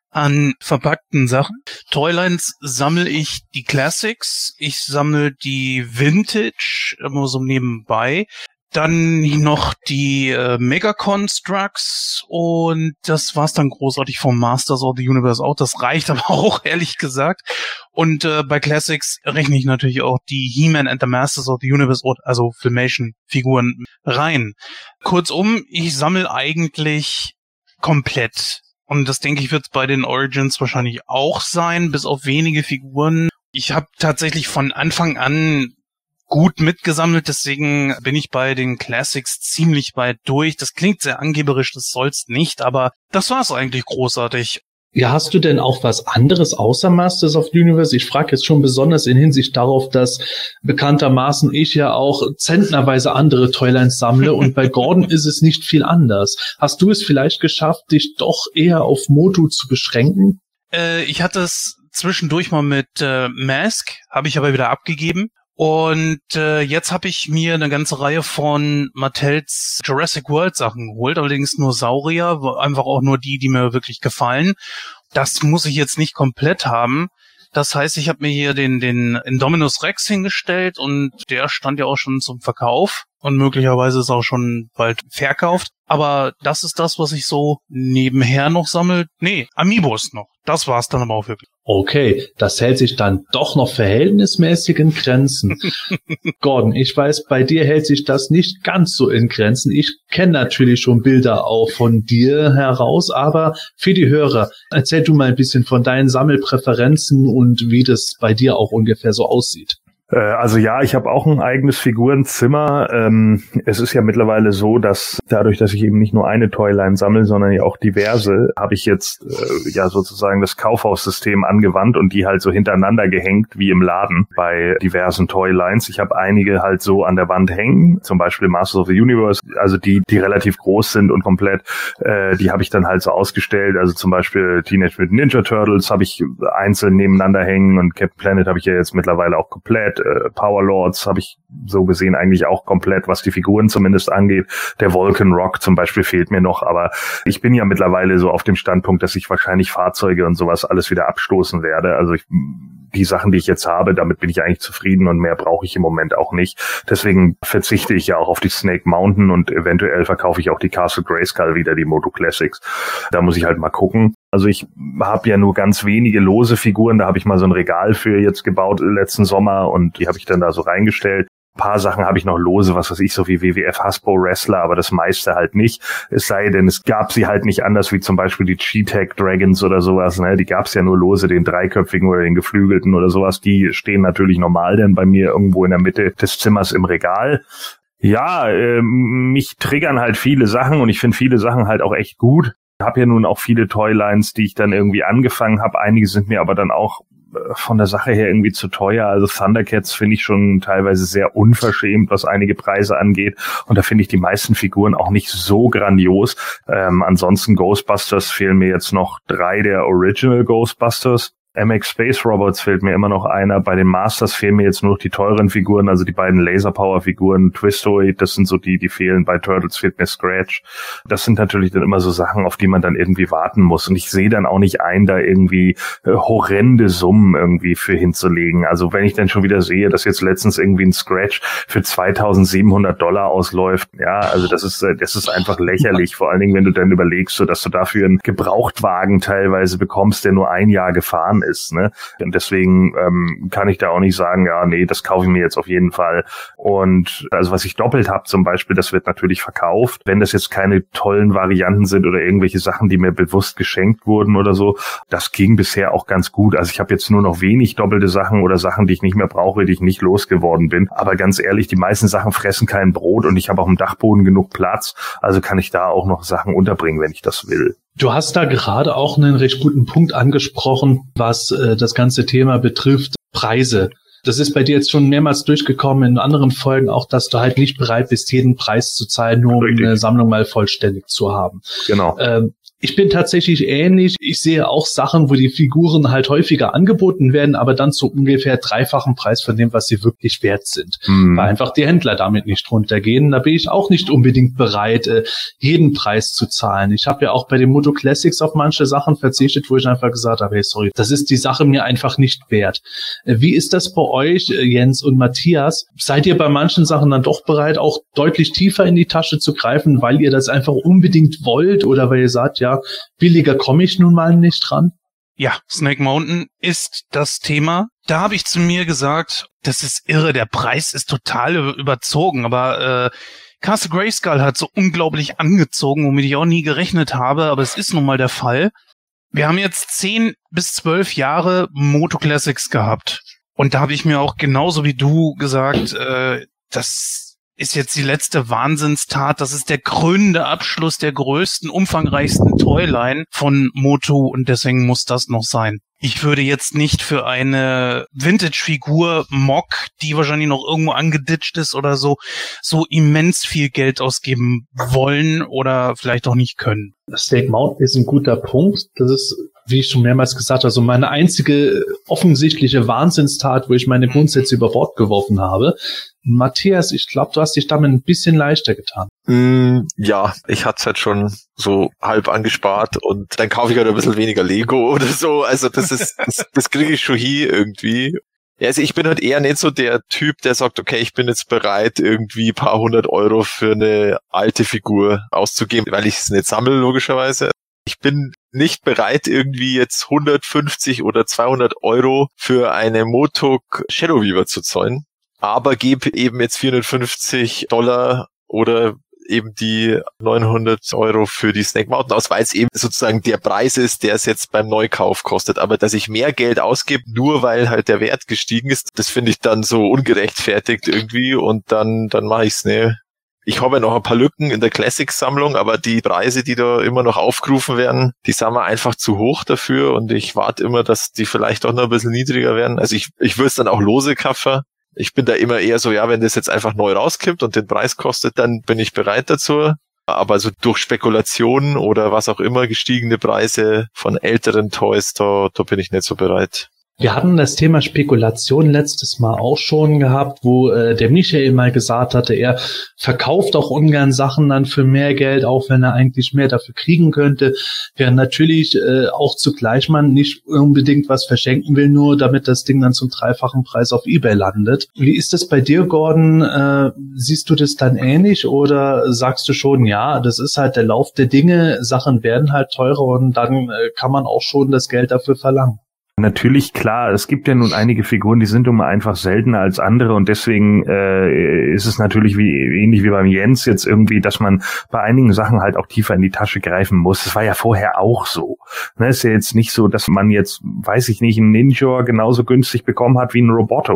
an verpackten Sachen. Toylines sammle ich die Classics, ich sammle die Vintage, immer so nebenbei. Dann noch die äh, Mega Constructs und das war's dann großartig vom Masters of the Universe auch. Das reicht aber auch, ehrlich gesagt. Und äh, bei Classics rechne ich natürlich auch die He-Man and the Masters of the Universe, also Filmation-Figuren rein. Kurzum, ich sammle eigentlich komplett. Und das, denke ich, wird bei den Origins wahrscheinlich auch sein, bis auf wenige Figuren. Ich habe tatsächlich von Anfang an gut mitgesammelt, deswegen bin ich bei den Classics ziemlich weit durch. Das klingt sehr angeberisch, das soll's nicht, aber das war's eigentlich großartig. Ja, hast du denn auch was anderes außer Masters of the Universe? Ich frage jetzt schon besonders in Hinsicht darauf, dass bekanntermaßen ich ja auch zentnerweise andere Toylines sammle und bei Gordon ist es nicht viel anders. Hast du es vielleicht geschafft, dich doch eher auf Moto zu beschränken? Äh, ich hatte es zwischendurch mal mit äh, Mask, habe ich aber wieder abgegeben. Und äh, jetzt habe ich mir eine ganze Reihe von Mattels Jurassic World Sachen geholt, allerdings nur Saurier, einfach auch nur die, die mir wirklich gefallen. Das muss ich jetzt nicht komplett haben. Das heißt, ich habe mir hier den den Indominus Rex hingestellt und der stand ja auch schon zum Verkauf und möglicherweise ist auch schon bald verkauft. Aber das ist das, was ich so nebenher noch sammle. Nee, Amiibos noch. Das war's dann aber auch wirklich. Okay, das hält sich dann doch noch verhältnismäßig in Grenzen. Gordon, ich weiß, bei dir hält sich das nicht ganz so in Grenzen. Ich kenne natürlich schon Bilder auch von dir heraus, aber für die Hörer, erzähl du mal ein bisschen von deinen Sammelpräferenzen und wie das bei dir auch ungefähr so aussieht. Also ja, ich habe auch ein eigenes Figurenzimmer. Ähm, es ist ja mittlerweile so, dass dadurch, dass ich eben nicht nur eine Toyline sammle, sondern ja auch diverse, habe ich jetzt äh, ja sozusagen das Kaufhaussystem angewandt und die halt so hintereinander gehängt wie im Laden bei diversen Toylines. Ich habe einige halt so an der Wand hängen, zum Beispiel Masters of the Universe, also die, die relativ groß sind und komplett, äh, die habe ich dann halt so ausgestellt. Also zum Beispiel Teenage Mutant Ninja Turtles habe ich einzeln nebeneinander hängen und Captain Planet habe ich ja jetzt mittlerweile auch komplett. Power Lords habe ich so gesehen eigentlich auch komplett, was die Figuren zumindest angeht. Der Vulcan Rock zum Beispiel fehlt mir noch, aber ich bin ja mittlerweile so auf dem Standpunkt, dass ich wahrscheinlich Fahrzeuge und sowas alles wieder abstoßen werde. Also ich, die Sachen, die ich jetzt habe, damit bin ich eigentlich zufrieden und mehr brauche ich im Moment auch nicht. Deswegen verzichte ich ja auch auf die Snake Mountain und eventuell verkaufe ich auch die Castle Grayskull wieder, die Moto Classics. Da muss ich halt mal gucken. Also ich habe ja nur ganz wenige lose Figuren, da habe ich mal so ein Regal für jetzt gebaut letzten Sommer und die habe ich dann da so reingestellt. Ein paar Sachen habe ich noch lose, was weiß ich, so wie W W F Hasbro Wrestler, aber das meiste halt nicht. Es sei denn, es gab sie halt nicht anders wie zum Beispiel die G-Tech Dragons oder sowas. Ne? Die gab es ja nur lose, den dreiköpfigen oder den geflügelten oder sowas. Die stehen natürlich normal denn bei mir irgendwo in der Mitte des Zimmers im Regal. Ja, äh, mich triggern halt viele Sachen und ich finde viele Sachen halt auch echt gut. Ich habe ja nun auch viele Toylines, die ich dann irgendwie angefangen habe. Einige sind mir aber dann auch von der Sache her irgendwie zu teuer. Also Thundercats finde ich schon teilweise sehr unverschämt, was einige Preise angeht. Und da finde ich die meisten Figuren auch nicht so grandios. Ähm, ansonsten Ghostbusters fehlen mir jetzt noch drei der Original Ghostbusters. M X Space Robots fehlt mir immer noch einer. Bei den Masters fehlen mir jetzt nur noch die teuren Figuren, also die beiden Laser Power Figuren. Twistoid, das sind so die, die fehlen. Bei Turtles fehlt mir Scratch. Das sind natürlich dann immer so Sachen, auf die man dann irgendwie warten muss. Und ich sehe dann auch nicht ein, da irgendwie äh, horrende Summen irgendwie für hinzulegen. Also wenn ich dann schon wieder sehe, dass jetzt letztens irgendwie ein Scratch für zweitausendsiebenhundert Dollar ausläuft, ja, also das ist, äh, das ist einfach lächerlich. Vor allen Dingen, wenn du dann überlegst, so dass du dafür einen Gebrauchtwagen teilweise bekommst, der nur ein Jahr gefahren ist, ne? Und deswegen ähm, kann ich da auch nicht sagen, ja, nee, das kaufe ich mir jetzt auf jeden Fall. Und also was ich doppelt habe zum Beispiel, das wird natürlich verkauft. Wenn das jetzt keine tollen Varianten sind oder irgendwelche Sachen, die mir bewusst geschenkt wurden oder so, das ging bisher auch ganz gut. Also ich habe jetzt nur noch wenig doppelte Sachen oder Sachen, die ich nicht mehr brauche, die ich nicht losgeworden bin. Aber ganz ehrlich, die meisten Sachen fressen kein Brot und ich habe auch im Dachboden genug Platz. Also kann ich da auch noch Sachen unterbringen, wenn ich das will. Du hast da gerade auch einen recht guten Punkt angesprochen, was äh, das ganze Thema betrifft, Preise. Das ist bei dir jetzt schon mehrmals durchgekommen in anderen Folgen auch, dass du halt nicht bereit bist, jeden Preis zu zahlen, nur um Richtig. eine Sammlung mal vollständig zu haben. Genau. Ähm, Ich bin tatsächlich ähnlich. Ich sehe auch Sachen, wo die Figuren halt häufiger angeboten werden, aber dann zu ungefähr dreifachen Preis von dem, was sie wirklich wert sind. Mhm. Weil einfach die Händler damit nicht runtergehen. Da bin ich auch nicht unbedingt bereit, jeden Preis zu zahlen. Ich habe ja auch bei den Moto Classics auf manche Sachen verzichtet, wo ich einfach gesagt habe, hey, sorry, das ist die Sache mir einfach nicht wert. Wie ist das bei euch, Jens und Matthias? Seid ihr bei manchen Sachen dann doch bereit, auch deutlich tiefer in die Tasche zu greifen, weil ihr das einfach unbedingt wollt oder weil ihr sagt, ja, billiger komme ich nun mal nicht dran? Ja, Snake Mountain ist das Thema. Da habe ich zu mir gesagt, das ist irre, der Preis ist total überzogen, aber äh, Castle Grayskull hat so unglaublich angezogen, womit ich auch nie gerechnet habe, aber es ist nun mal der Fall. Wir haben jetzt zehn bis zwölf Jahre Moto Classics gehabt und da habe ich mir auch genauso wie du gesagt, äh, das ist jetzt die letzte Wahnsinnstat. Das ist der krönende Abschluss der größten, umfangreichsten Toyline von Moto und deswegen muss das noch sein. Ich würde jetzt nicht für eine Vintage-Figur Mock, die wahrscheinlich noch irgendwo angeditscht ist oder so, so immens viel Geld ausgeben wollen oder vielleicht auch nicht können. Snake Mountain ist ein guter Punkt. Das ist, wie ich schon mehrmals gesagt habe, so meine einzige offensichtliche Wahnsinnstat, wo ich meine Grundsätze über Bord geworfen habe. Matthias, ich glaube, du hast dich damit ein bisschen leichter getan. Mm, ja, ich hatte es halt schon so halb angespart und dann kaufe ich halt ein bisschen weniger Lego oder so. Also das ist, das, das kriege ich schon hier irgendwie. Ja, also ich bin halt eher nicht so der Typ, der sagt, okay, ich bin jetzt bereit, irgendwie ein paar hundert Euro für eine alte Figur auszugeben, weil ich es nicht sammle, logischerweise. Ich bin nicht bereit, irgendwie jetzt hundertfünfzig oder zweihundert Euro für eine Motok Shadow Weaver zu zahlen, aber gebe eben jetzt vierhundertfünfzig Dollar oder eben die neunhundert Euro für die Snake Mountain aus, weil es eben sozusagen der Preis ist, der es jetzt beim Neukauf kostet. Aber dass ich mehr Geld ausgebe, nur weil halt der Wert gestiegen ist, das finde ich dann so ungerechtfertigt irgendwie und dann dann mache ich es nicht. Ich habe ja noch ein paar Lücken in der Classics-Sammlung, aber die Preise, die da immer noch aufgerufen werden, die sind mir einfach zu hoch dafür und ich warte immer, dass die vielleicht auch noch ein bisschen niedriger werden. Also ich ich würde es dann auch lose kaufen. Ich bin da immer eher so, ja, wenn das jetzt einfach neu rauskommt und den Preis kostet, dann bin ich bereit dazu. Aber so durch Spekulationen oder was auch immer, gestiegene Preise von älteren Toys, da, da bin ich nicht so bereit. Wir hatten das Thema Spekulation letztes Mal auch schon gehabt, wo äh, der Michael mal gesagt hatte, er verkauft auch ungern Sachen dann für mehr Geld, auch wenn er eigentlich mehr dafür kriegen könnte. Während natürlich äh, auch zugleich man nicht unbedingt was verschenken will, nur damit das Ding dann zum dreifachen Preis auf eBay landet. Wie ist das bei dir, Gordon? Äh, siehst du das dann ähnlich oder sagst du schon, ja, das ist halt der Lauf der Dinge, Sachen werden halt teurer und dann äh, kann man auch schon das Geld dafür verlangen? Natürlich, klar, es gibt ja nun einige Figuren, die sind immer einfach seltener als andere und deswegen äh, ist es natürlich wie ähnlich wie beim Jens jetzt irgendwie, dass man bei einigen Sachen halt auch tiefer in die Tasche greifen muss. Das war ja vorher auch so. Ne, ist ja jetzt nicht so, dass man jetzt, weiß ich nicht, einen Ninja genauso günstig bekommen hat wie einen Roboto.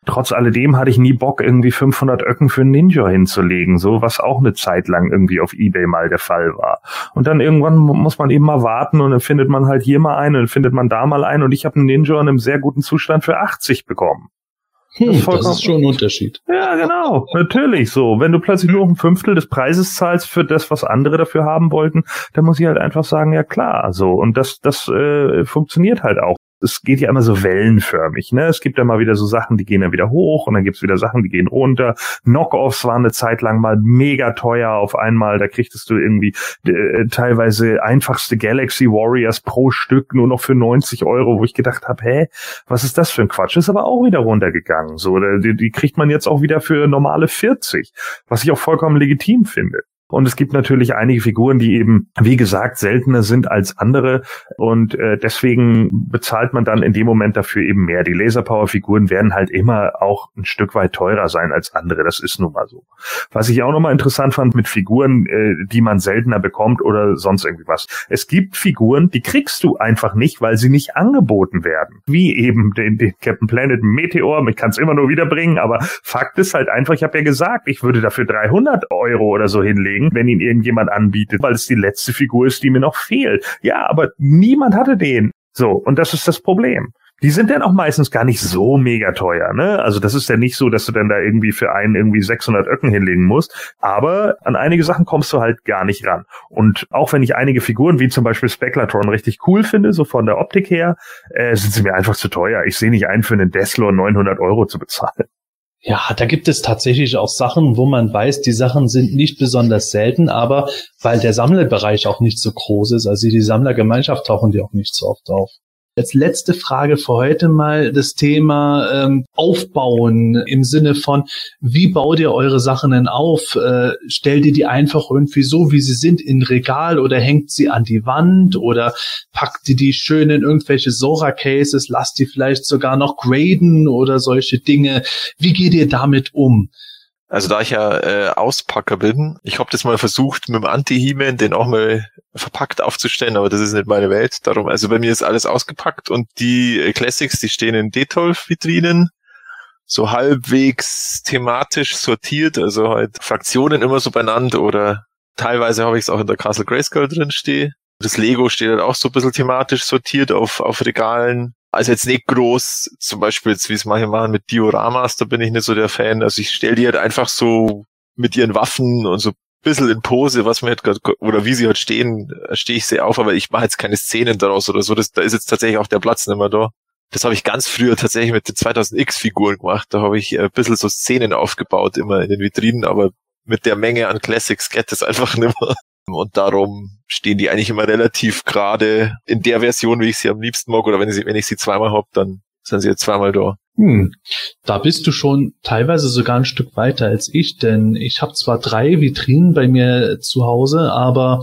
Trotz alledem hatte ich nie Bock, irgendwie fünfhundert Öcken für einen Ninja hinzulegen, so was auch eine Zeit lang irgendwie auf eBay mal der Fall war. Und dann irgendwann muss man eben mal warten und dann findet man halt hier mal einen und dann findet man da mal einen und ich habe einen Ninja in einem sehr guten Zustand für achtzig bekommen. Hm, das, ist das ist schon ein Unterschied. Ja, genau, natürlich so. Wenn du plötzlich nur ein Fünftel des Preises zahlst für das, was andere dafür haben wollten, dann muss ich halt einfach sagen, ja klar, so. Und das, das äh, funktioniert halt auch. Es geht ja immer so wellenförmig, ne? Es gibt ja mal wieder so Sachen, die gehen dann wieder hoch und dann gibt's wieder Sachen, die gehen runter. Knock-offs waren eine Zeit lang mal mega teuer auf einmal. Da kriegtest du irgendwie äh, teilweise einfachste Galaxy Warriors pro Stück nur noch für neunzig Euro, wo ich gedacht habe, hä, was ist das für ein Quatsch? Ist aber auch wieder runtergegangen. So, die, die kriegt man jetzt auch wieder für normale vierzig, was ich auch vollkommen legitim finde. Und es gibt natürlich einige Figuren, die eben, wie gesagt, seltener sind als andere und äh, deswegen bezahlt man dann in dem Moment dafür eben mehr. Die Laserpower-Figuren werden halt immer auch ein Stück weit teurer sein als andere, das ist nun mal so. Was ich auch nochmal interessant fand mit Figuren, äh, die man seltener bekommt oder sonst irgendwie was. Es gibt Figuren, die kriegst du einfach nicht, weil sie nicht angeboten werden. Wie eben den, den Captain Planet Meteor, ich kann es immer nur wiederbringen, aber Fakt ist halt einfach, ich habe ja gesagt, ich würde dafür dreihundert Euro oder so hinlegen, wenn ihn irgendjemand anbietet, weil es die letzte Figur ist, die mir noch fehlt. Ja, aber niemand hatte den. So, und das ist das Problem. Die sind dann auch meistens gar nicht so mega teuer, ne? Also das ist ja nicht so, dass du dann da irgendwie für einen irgendwie sechshundert Öcken hinlegen musst. Aber an einige Sachen kommst du halt gar nicht ran. Und auch wenn ich einige Figuren, wie zum Beispiel Spectratron, richtig cool finde, so von der Optik her, äh, sind sie mir einfach zu teuer. Ich sehe nicht ein, für einen Deslor neunhundert Euro zu bezahlen. Ja, da gibt es tatsächlich auch Sachen, wo man weiß, die Sachen sind nicht besonders selten, aber weil der Sammlerbereich auch nicht so groß ist, also die Sammlergemeinschaft tauchen die auch nicht so oft auf. Als letzte Frage für heute mal das Thema ähm, Aufbauen im Sinne von, wie baut ihr eure Sachen denn auf? Äh, stellt ihr die einfach irgendwie so, wie sie sind, in Regal oder hängt sie an die Wand oder packt ihr die schön in irgendwelche Sora-Cases, lasst die vielleicht sogar noch graden oder solche Dinge? Wie geht ihr damit um? Also da ich ja äh, Auspacker bin, ich habe das mal versucht mit dem Anti-He-Man, den auch mal verpackt aufzustellen, aber das ist nicht meine Welt. Darum, also bei mir ist alles ausgepackt und die äh, Classics, die stehen in Detolf-Vitrinen, so halbwegs thematisch sortiert, also halt Fraktionen immer so benannt oder teilweise habe ich es auch in der Castle Grayskull drin stehe. Das Lego steht halt auch so ein bisschen thematisch sortiert auf, auf Regalen. Also jetzt nicht groß, zum Beispiel jetzt, wie es manche machen mit Dioramas, da bin ich nicht so der Fan. Also ich stelle die halt einfach so mit ihren Waffen und so ein bisschen in Pose, was mir halt grad, oder wie sie halt stehen, stehe ich sehr auf, aber ich mache jetzt keine Szenen daraus oder so. Das, da ist jetzt tatsächlich auch der Platz nicht mehr da. Das habe ich ganz früher tatsächlich mit den zweitausend X-Figuren gemacht. Da habe ich ein bisschen so Szenen aufgebaut, immer in den Vitrinen, aber mit der Menge an Classics geht das einfach nicht mehr. Und darum stehen die eigentlich immer relativ gerade in der Version, wie ich sie am liebsten mag. Oder wenn ich sie, wenn ich sie zweimal hab, dann sind sie jetzt zweimal da. Hm. Da bist du schon teilweise sogar ein Stück weiter als ich, denn ich habe zwar drei Vitrinen bei mir zu Hause, aber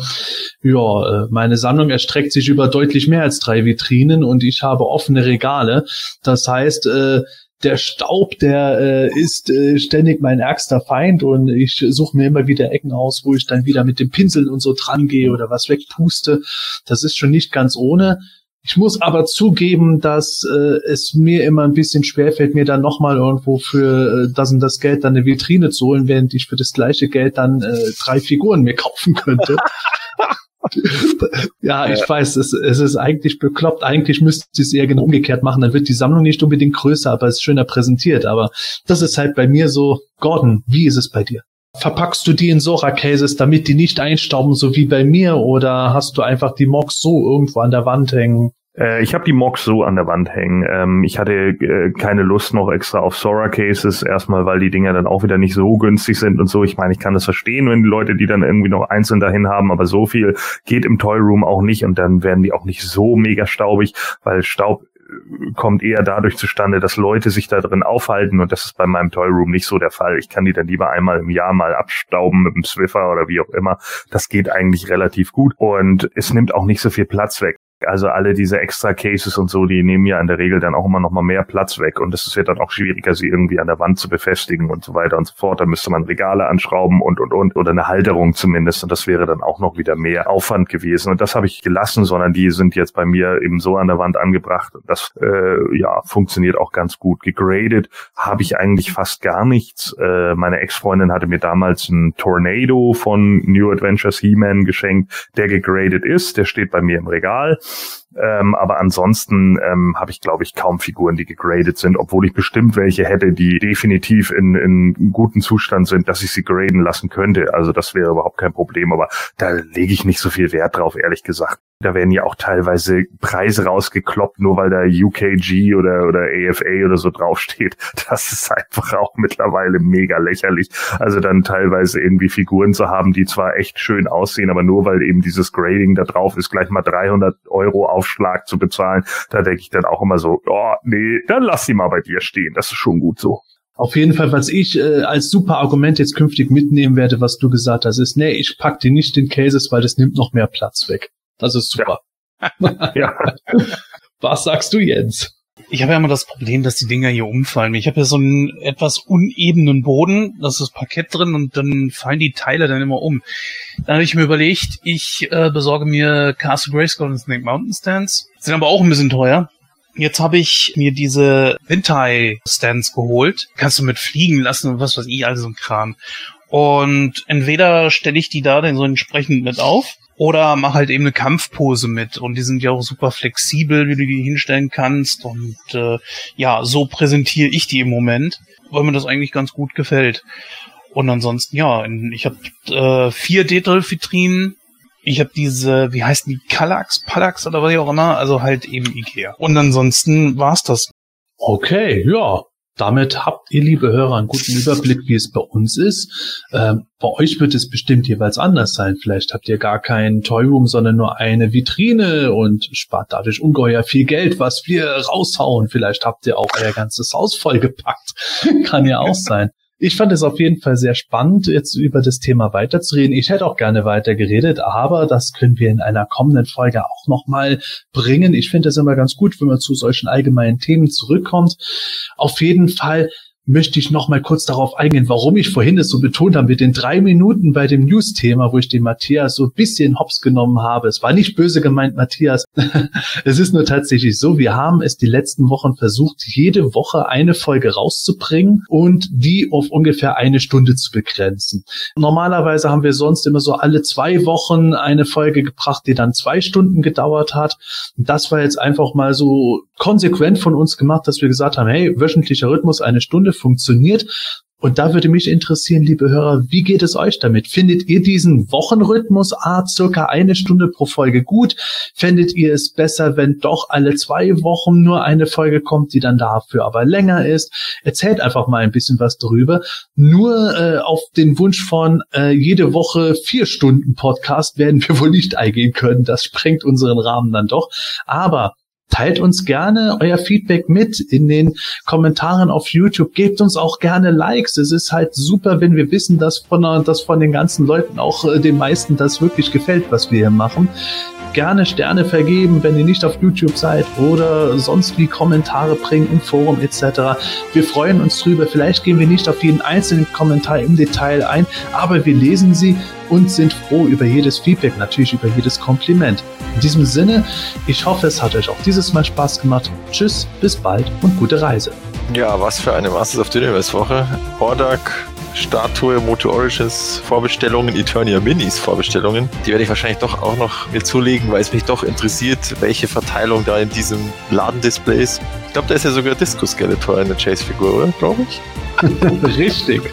ja, meine Sammlung erstreckt sich über deutlich mehr als drei Vitrinen und ich habe offene Regale. Das heißt, äh, der Staub, der äh, ist äh, ständig mein ärgster Feind und ich suche mir immer wieder Ecken aus, wo ich dann wieder mit dem Pinsel und so dran gehe oder was wegpuste. Das ist schon nicht ganz ohne. Ich muss aber zugeben, dass äh, es mir immer ein bisschen schwerfällt, mir dann nochmal irgendwo für äh, das und das Geld dann eine Vitrine zu holen, während ich für das gleiche Geld dann äh, drei Figuren mir kaufen könnte. Ja, ich weiß, es, es ist eigentlich bekloppt. Eigentlich müsste ich es eher genau umgekehrt machen. Dann wird die Sammlung nicht unbedingt größer, aber es ist schöner präsentiert. Aber das ist halt bei mir so. Gordon, wie ist es bei dir? Verpackst du die in Sora-Cases, damit die nicht einstauben, so wie bei mir? Oder hast du einfach die Mocs so irgendwo an der Wand hängen? Äh, ich habe die Mocs so an der Wand hängen. Ähm, ich hatte äh, keine Lust noch extra auf Sora-Cases, erstmal, weil die Dinger dann auch wieder nicht so günstig sind und so. Ich meine, ich kann das verstehen, wenn die Leute die dann irgendwie noch einzeln dahin haben, aber so viel geht im Toy Room auch nicht und dann werden die auch nicht so mega staubig, weil Staub kommt eher dadurch zustande, dass Leute sich da drin aufhalten und das ist bei meinem Toy Room nicht so der Fall. Ich kann die dann lieber einmal im Jahr mal abstauben mit dem Swiffer oder wie auch immer. Das geht eigentlich relativ gut und es nimmt auch nicht so viel Platz weg. Also alle diese extra Cases und so, die nehmen ja in der Regel dann auch immer noch mal mehr Platz weg und es wird dann auch schwieriger, sie irgendwie an der Wand zu befestigen und so weiter und so fort. Da müsste man Regale anschrauben und, und, und, oder eine Halterung zumindest und das wäre dann auch noch wieder mehr Aufwand gewesen und das habe ich gelassen, sondern die sind jetzt bei mir eben so an der Wand angebracht. Das, äh, ja, funktioniert auch ganz gut. Gegradet habe ich eigentlich fast gar nichts. Äh, meine Ex-Freundin hatte mir damals einen Tornado von New Adventures He-Man geschenkt, der gegradet ist. Der steht bei mir im Regal. Ähm, aber ansonsten ähm, habe ich, glaube ich, kaum Figuren, die gegradet sind, obwohl ich bestimmt welche hätte, die definitiv in, in gutem Zustand sind, dass ich sie graden lassen könnte. Also das wäre überhaupt kein Problem, aber da lege ich nicht so viel Wert drauf, ehrlich gesagt. Da werden ja auch teilweise Preise rausgekloppt, nur weil da U K G oder oder A F A oder so draufsteht. Das ist einfach auch mittlerweile mega lächerlich. Also dann teilweise irgendwie Figuren zu haben, die zwar echt schön aussehen, aber nur weil eben dieses Grading da drauf ist, gleich mal dreihundert Euro Aufschlag zu bezahlen. Da denke ich dann auch immer so, oh nee, dann lass die mal bei dir stehen. Das ist schon gut so. Auf jeden Fall, was ich äh, als super Argument jetzt künftig mitnehmen werde, was du gesagt hast, ist, nee, ich pack die nicht in Cases, weil das nimmt noch mehr Platz weg. Das ist super. Ja. Ja. Was sagst du, Jens? Ich habe ja immer das Problem, dass die Dinger hier umfallen. Ich habe ja so einen etwas unebenen Boden, da ist das Parkett drin und dann fallen die Teile dann immer um. Dann habe ich mir überlegt, ich äh, besorge mir Castle Grayskull und Snake Mountain Stands. Sind aber auch ein bisschen teuer. Jetzt habe ich mir diese Wintai-Stands geholt. Kannst du mit fliegen lassen und was weiß ich, also so ein Kram. Und entweder stelle ich die da dann so entsprechend mit auf oder mach halt eben eine Kampfpose mit. Und die sind ja auch super flexibel, wie du die hinstellen kannst. Und äh, ja, so präsentiere ich die im Moment, weil mir das eigentlich ganz gut gefällt. Und ansonsten, ja, ich habe äh, vier Detolf-Vitrinen. Ich habe diese, wie heißen die, Kallax, Pallax oder was auch immer, also halt eben Ikea. Und ansonsten war's das. Okay, ja. Damit habt ihr, liebe Hörer, einen guten Überblick, wie es bei uns ist. Ähm, bei euch wird es bestimmt jeweils anders sein. Vielleicht habt ihr gar keinen Toyroom, sondern nur eine Vitrine und spart dadurch ungeheuer viel Geld, was wir raushauen. Vielleicht habt ihr auch euer ganzes Haus vollgepackt. Kann ja auch sein. Ich fand es auf jeden Fall sehr spannend, jetzt über das Thema weiterzureden. Ich hätte auch gerne weiter geredet, aber das können wir in einer kommenden Folge auch nochmal bringen. Ich finde es immer ganz gut, wenn man zu solchen allgemeinen Themen zurückkommt. Auf jeden Fall möchte ich noch mal kurz darauf eingehen, warum ich vorhin es so betont habe mit den drei Minuten bei dem News-Thema, wo ich den Matthias so ein bisschen hops genommen habe. Es war nicht böse gemeint, Matthias. Es ist nur tatsächlich so, wir haben es die letzten Wochen versucht, jede Woche eine Folge rauszubringen und die auf ungefähr eine Stunde zu begrenzen. Normalerweise haben wir sonst immer so alle zwei Wochen eine Folge gebracht, die dann zwei Stunden gedauert hat. Und das war jetzt einfach mal so konsequent von uns gemacht, dass wir gesagt haben, hey, wöchentlicher Rhythmus, eine Stunde funktioniert. Und da würde mich interessieren, liebe Hörer, wie geht es euch damit? Findet ihr diesen Wochenrhythmus, ah, circa eine Stunde pro Folge gut? Fändet ihr es besser, wenn doch alle zwei Wochen nur eine Folge kommt, die dann dafür aber länger ist? Erzählt einfach mal ein bisschen was darüber. Nur äh, auf den Wunsch von äh, jede Woche vier Stunden Podcast werden wir wohl nicht eingehen können. Das sprengt unseren Rahmen dann doch. Aber teilt uns gerne euer Feedback mit in den Kommentaren auf YouTube. Gebt uns auch gerne Likes. Es ist halt super, wenn wir wissen, dass von, dass von den ganzen Leuten auch äh, den meisten das wirklich gefällt, was wir hier machen. Gerne Sterne vergeben, wenn ihr nicht auf YouTube seid oder sonst wie Kommentare bringen im Forum et cetera. Wir freuen uns drüber. Vielleicht gehen wir nicht auf jeden einzelnen Kommentar im Detail ein, aber wir lesen sie und sind froh über jedes Feedback, natürlich über jedes Kompliment. In diesem Sinne, ich hoffe, es hat euch auch dieses Mal Spaß gemacht. Tschüss, bis bald und gute Reise. Ja, was für eine Masters of the Universe Woche. Hordak, Statue, Moto Origins Vorbestellungen, Eternia Minis Vorbestellungen. Die werde ich wahrscheinlich doch auch noch mir zulegen, weil es mich doch interessiert, welche Verteilung da in diesem Ladendisplay ist. Ich glaube, da ist ja sogar Disco Skeletor in der Chase-Figur, oder? Glaube ich. Richtig.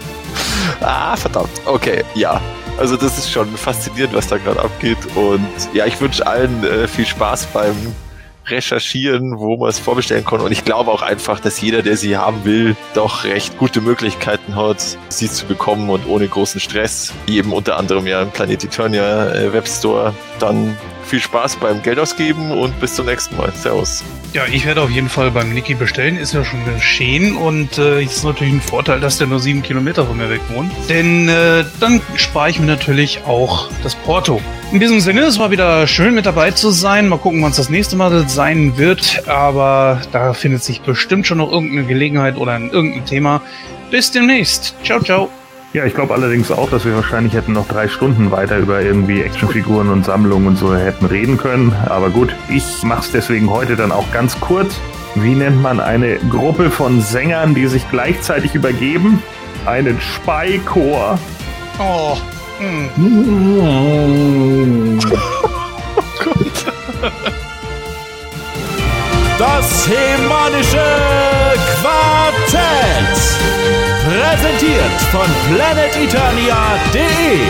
Ah, verdammt. Okay, ja. Also das ist schon faszinierend, was da gerade abgeht. Und ja, ich wünsche allen äh, viel Spaß beim Recherchieren, wo man es vorbestellen kann. Und ich glaube auch einfach, dass jeder, der sie haben will, doch recht gute Möglichkeiten hat, sie zu bekommen und ohne großen Stress, wie eben unter anderem ja im Planet Eternia äh, Webstore, dann viel Spaß beim Geld ausgeben und bis zum nächsten Mal. Servus. Ja, ich werde auf jeden Fall beim Niki bestellen, ist ja schon geschehen und äh, ist natürlich ein Vorteil, dass der nur sieben Kilometer von mir weg wohnt, denn äh, dann spare ich mir natürlich auch das Porto. In diesem Sinne, es war wieder schön mit dabei zu sein, mal gucken, wann es das nächste Mal sein wird, aber da findet sich bestimmt schon noch irgendeine Gelegenheit oder ein, irgendein Thema. Bis demnächst. Ciao, ciao. Ja, ich glaube allerdings auch, dass wir wahrscheinlich hätten noch drei Stunden weiter über irgendwie Actionfiguren und Sammlungen und so hätten reden können. Aber gut, ich mach's deswegen heute dann auch ganz kurz. Wie nennt man eine Gruppe von Sängern, die sich gleichzeitig übergeben? Einen Speichor. Oh. Mm. Das Hemanische Quartett. Präsentiert von Planet Eternia punkt de.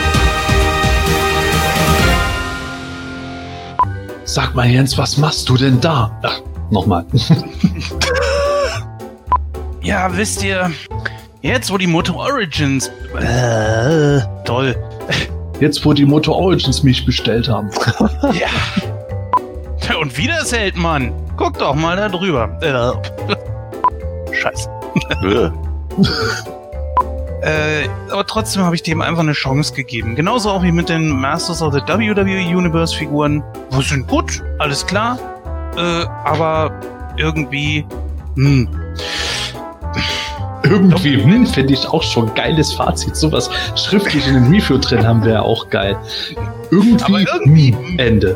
Sag mal, Jens, was machst du denn da? Ach, nochmal. Ja, wisst ihr, jetzt wo die Moto Origins... Äh, toll. Jetzt, wo die Moto Origins mich bestellt haben. Ja. Und wieder ist Heldmann. Guck doch mal da drüber. Äh. Scheiße. äh, aber trotzdem habe ich dem einfach eine Chance gegeben. Genauso auch wie mit den Masters of the W W E Universe Figuren. Die sind gut, alles klar. Äh, aber irgendwie... Hm. Irgendwie, hm, finde ich auch schon geiles Fazit. Sowas schriftlich in den Review drin haben wir ja auch geil. Irgendwie, aber irgendwie hm, Ende.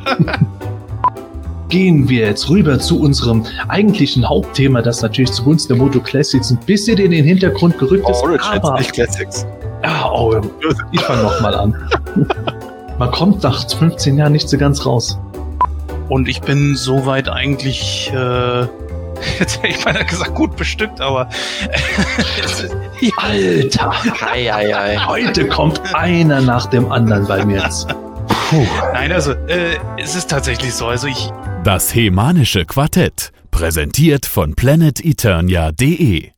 Gehen wir jetzt rüber zu unserem eigentlichen Hauptthema, das natürlich zugunsten der Moto Classics ein bisschen in den Hintergrund gerückt ist. Origins, aber nicht Classics. Ja, oh, ich fange nochmal an. Man kommt nach fünfzehn Jahren nicht so ganz raus. Und ich bin soweit eigentlich, äh, jetzt hätte ich beinahe gesagt, gut bestückt, aber Alter, Ei, ei, ei. heute kommt einer nach dem anderen bei mir jetzt. Puh. Nein, also, äh, es ist tatsächlich so, also ich... Das Hemanische Quartett. Präsentiert von Planet Eternia punkt de.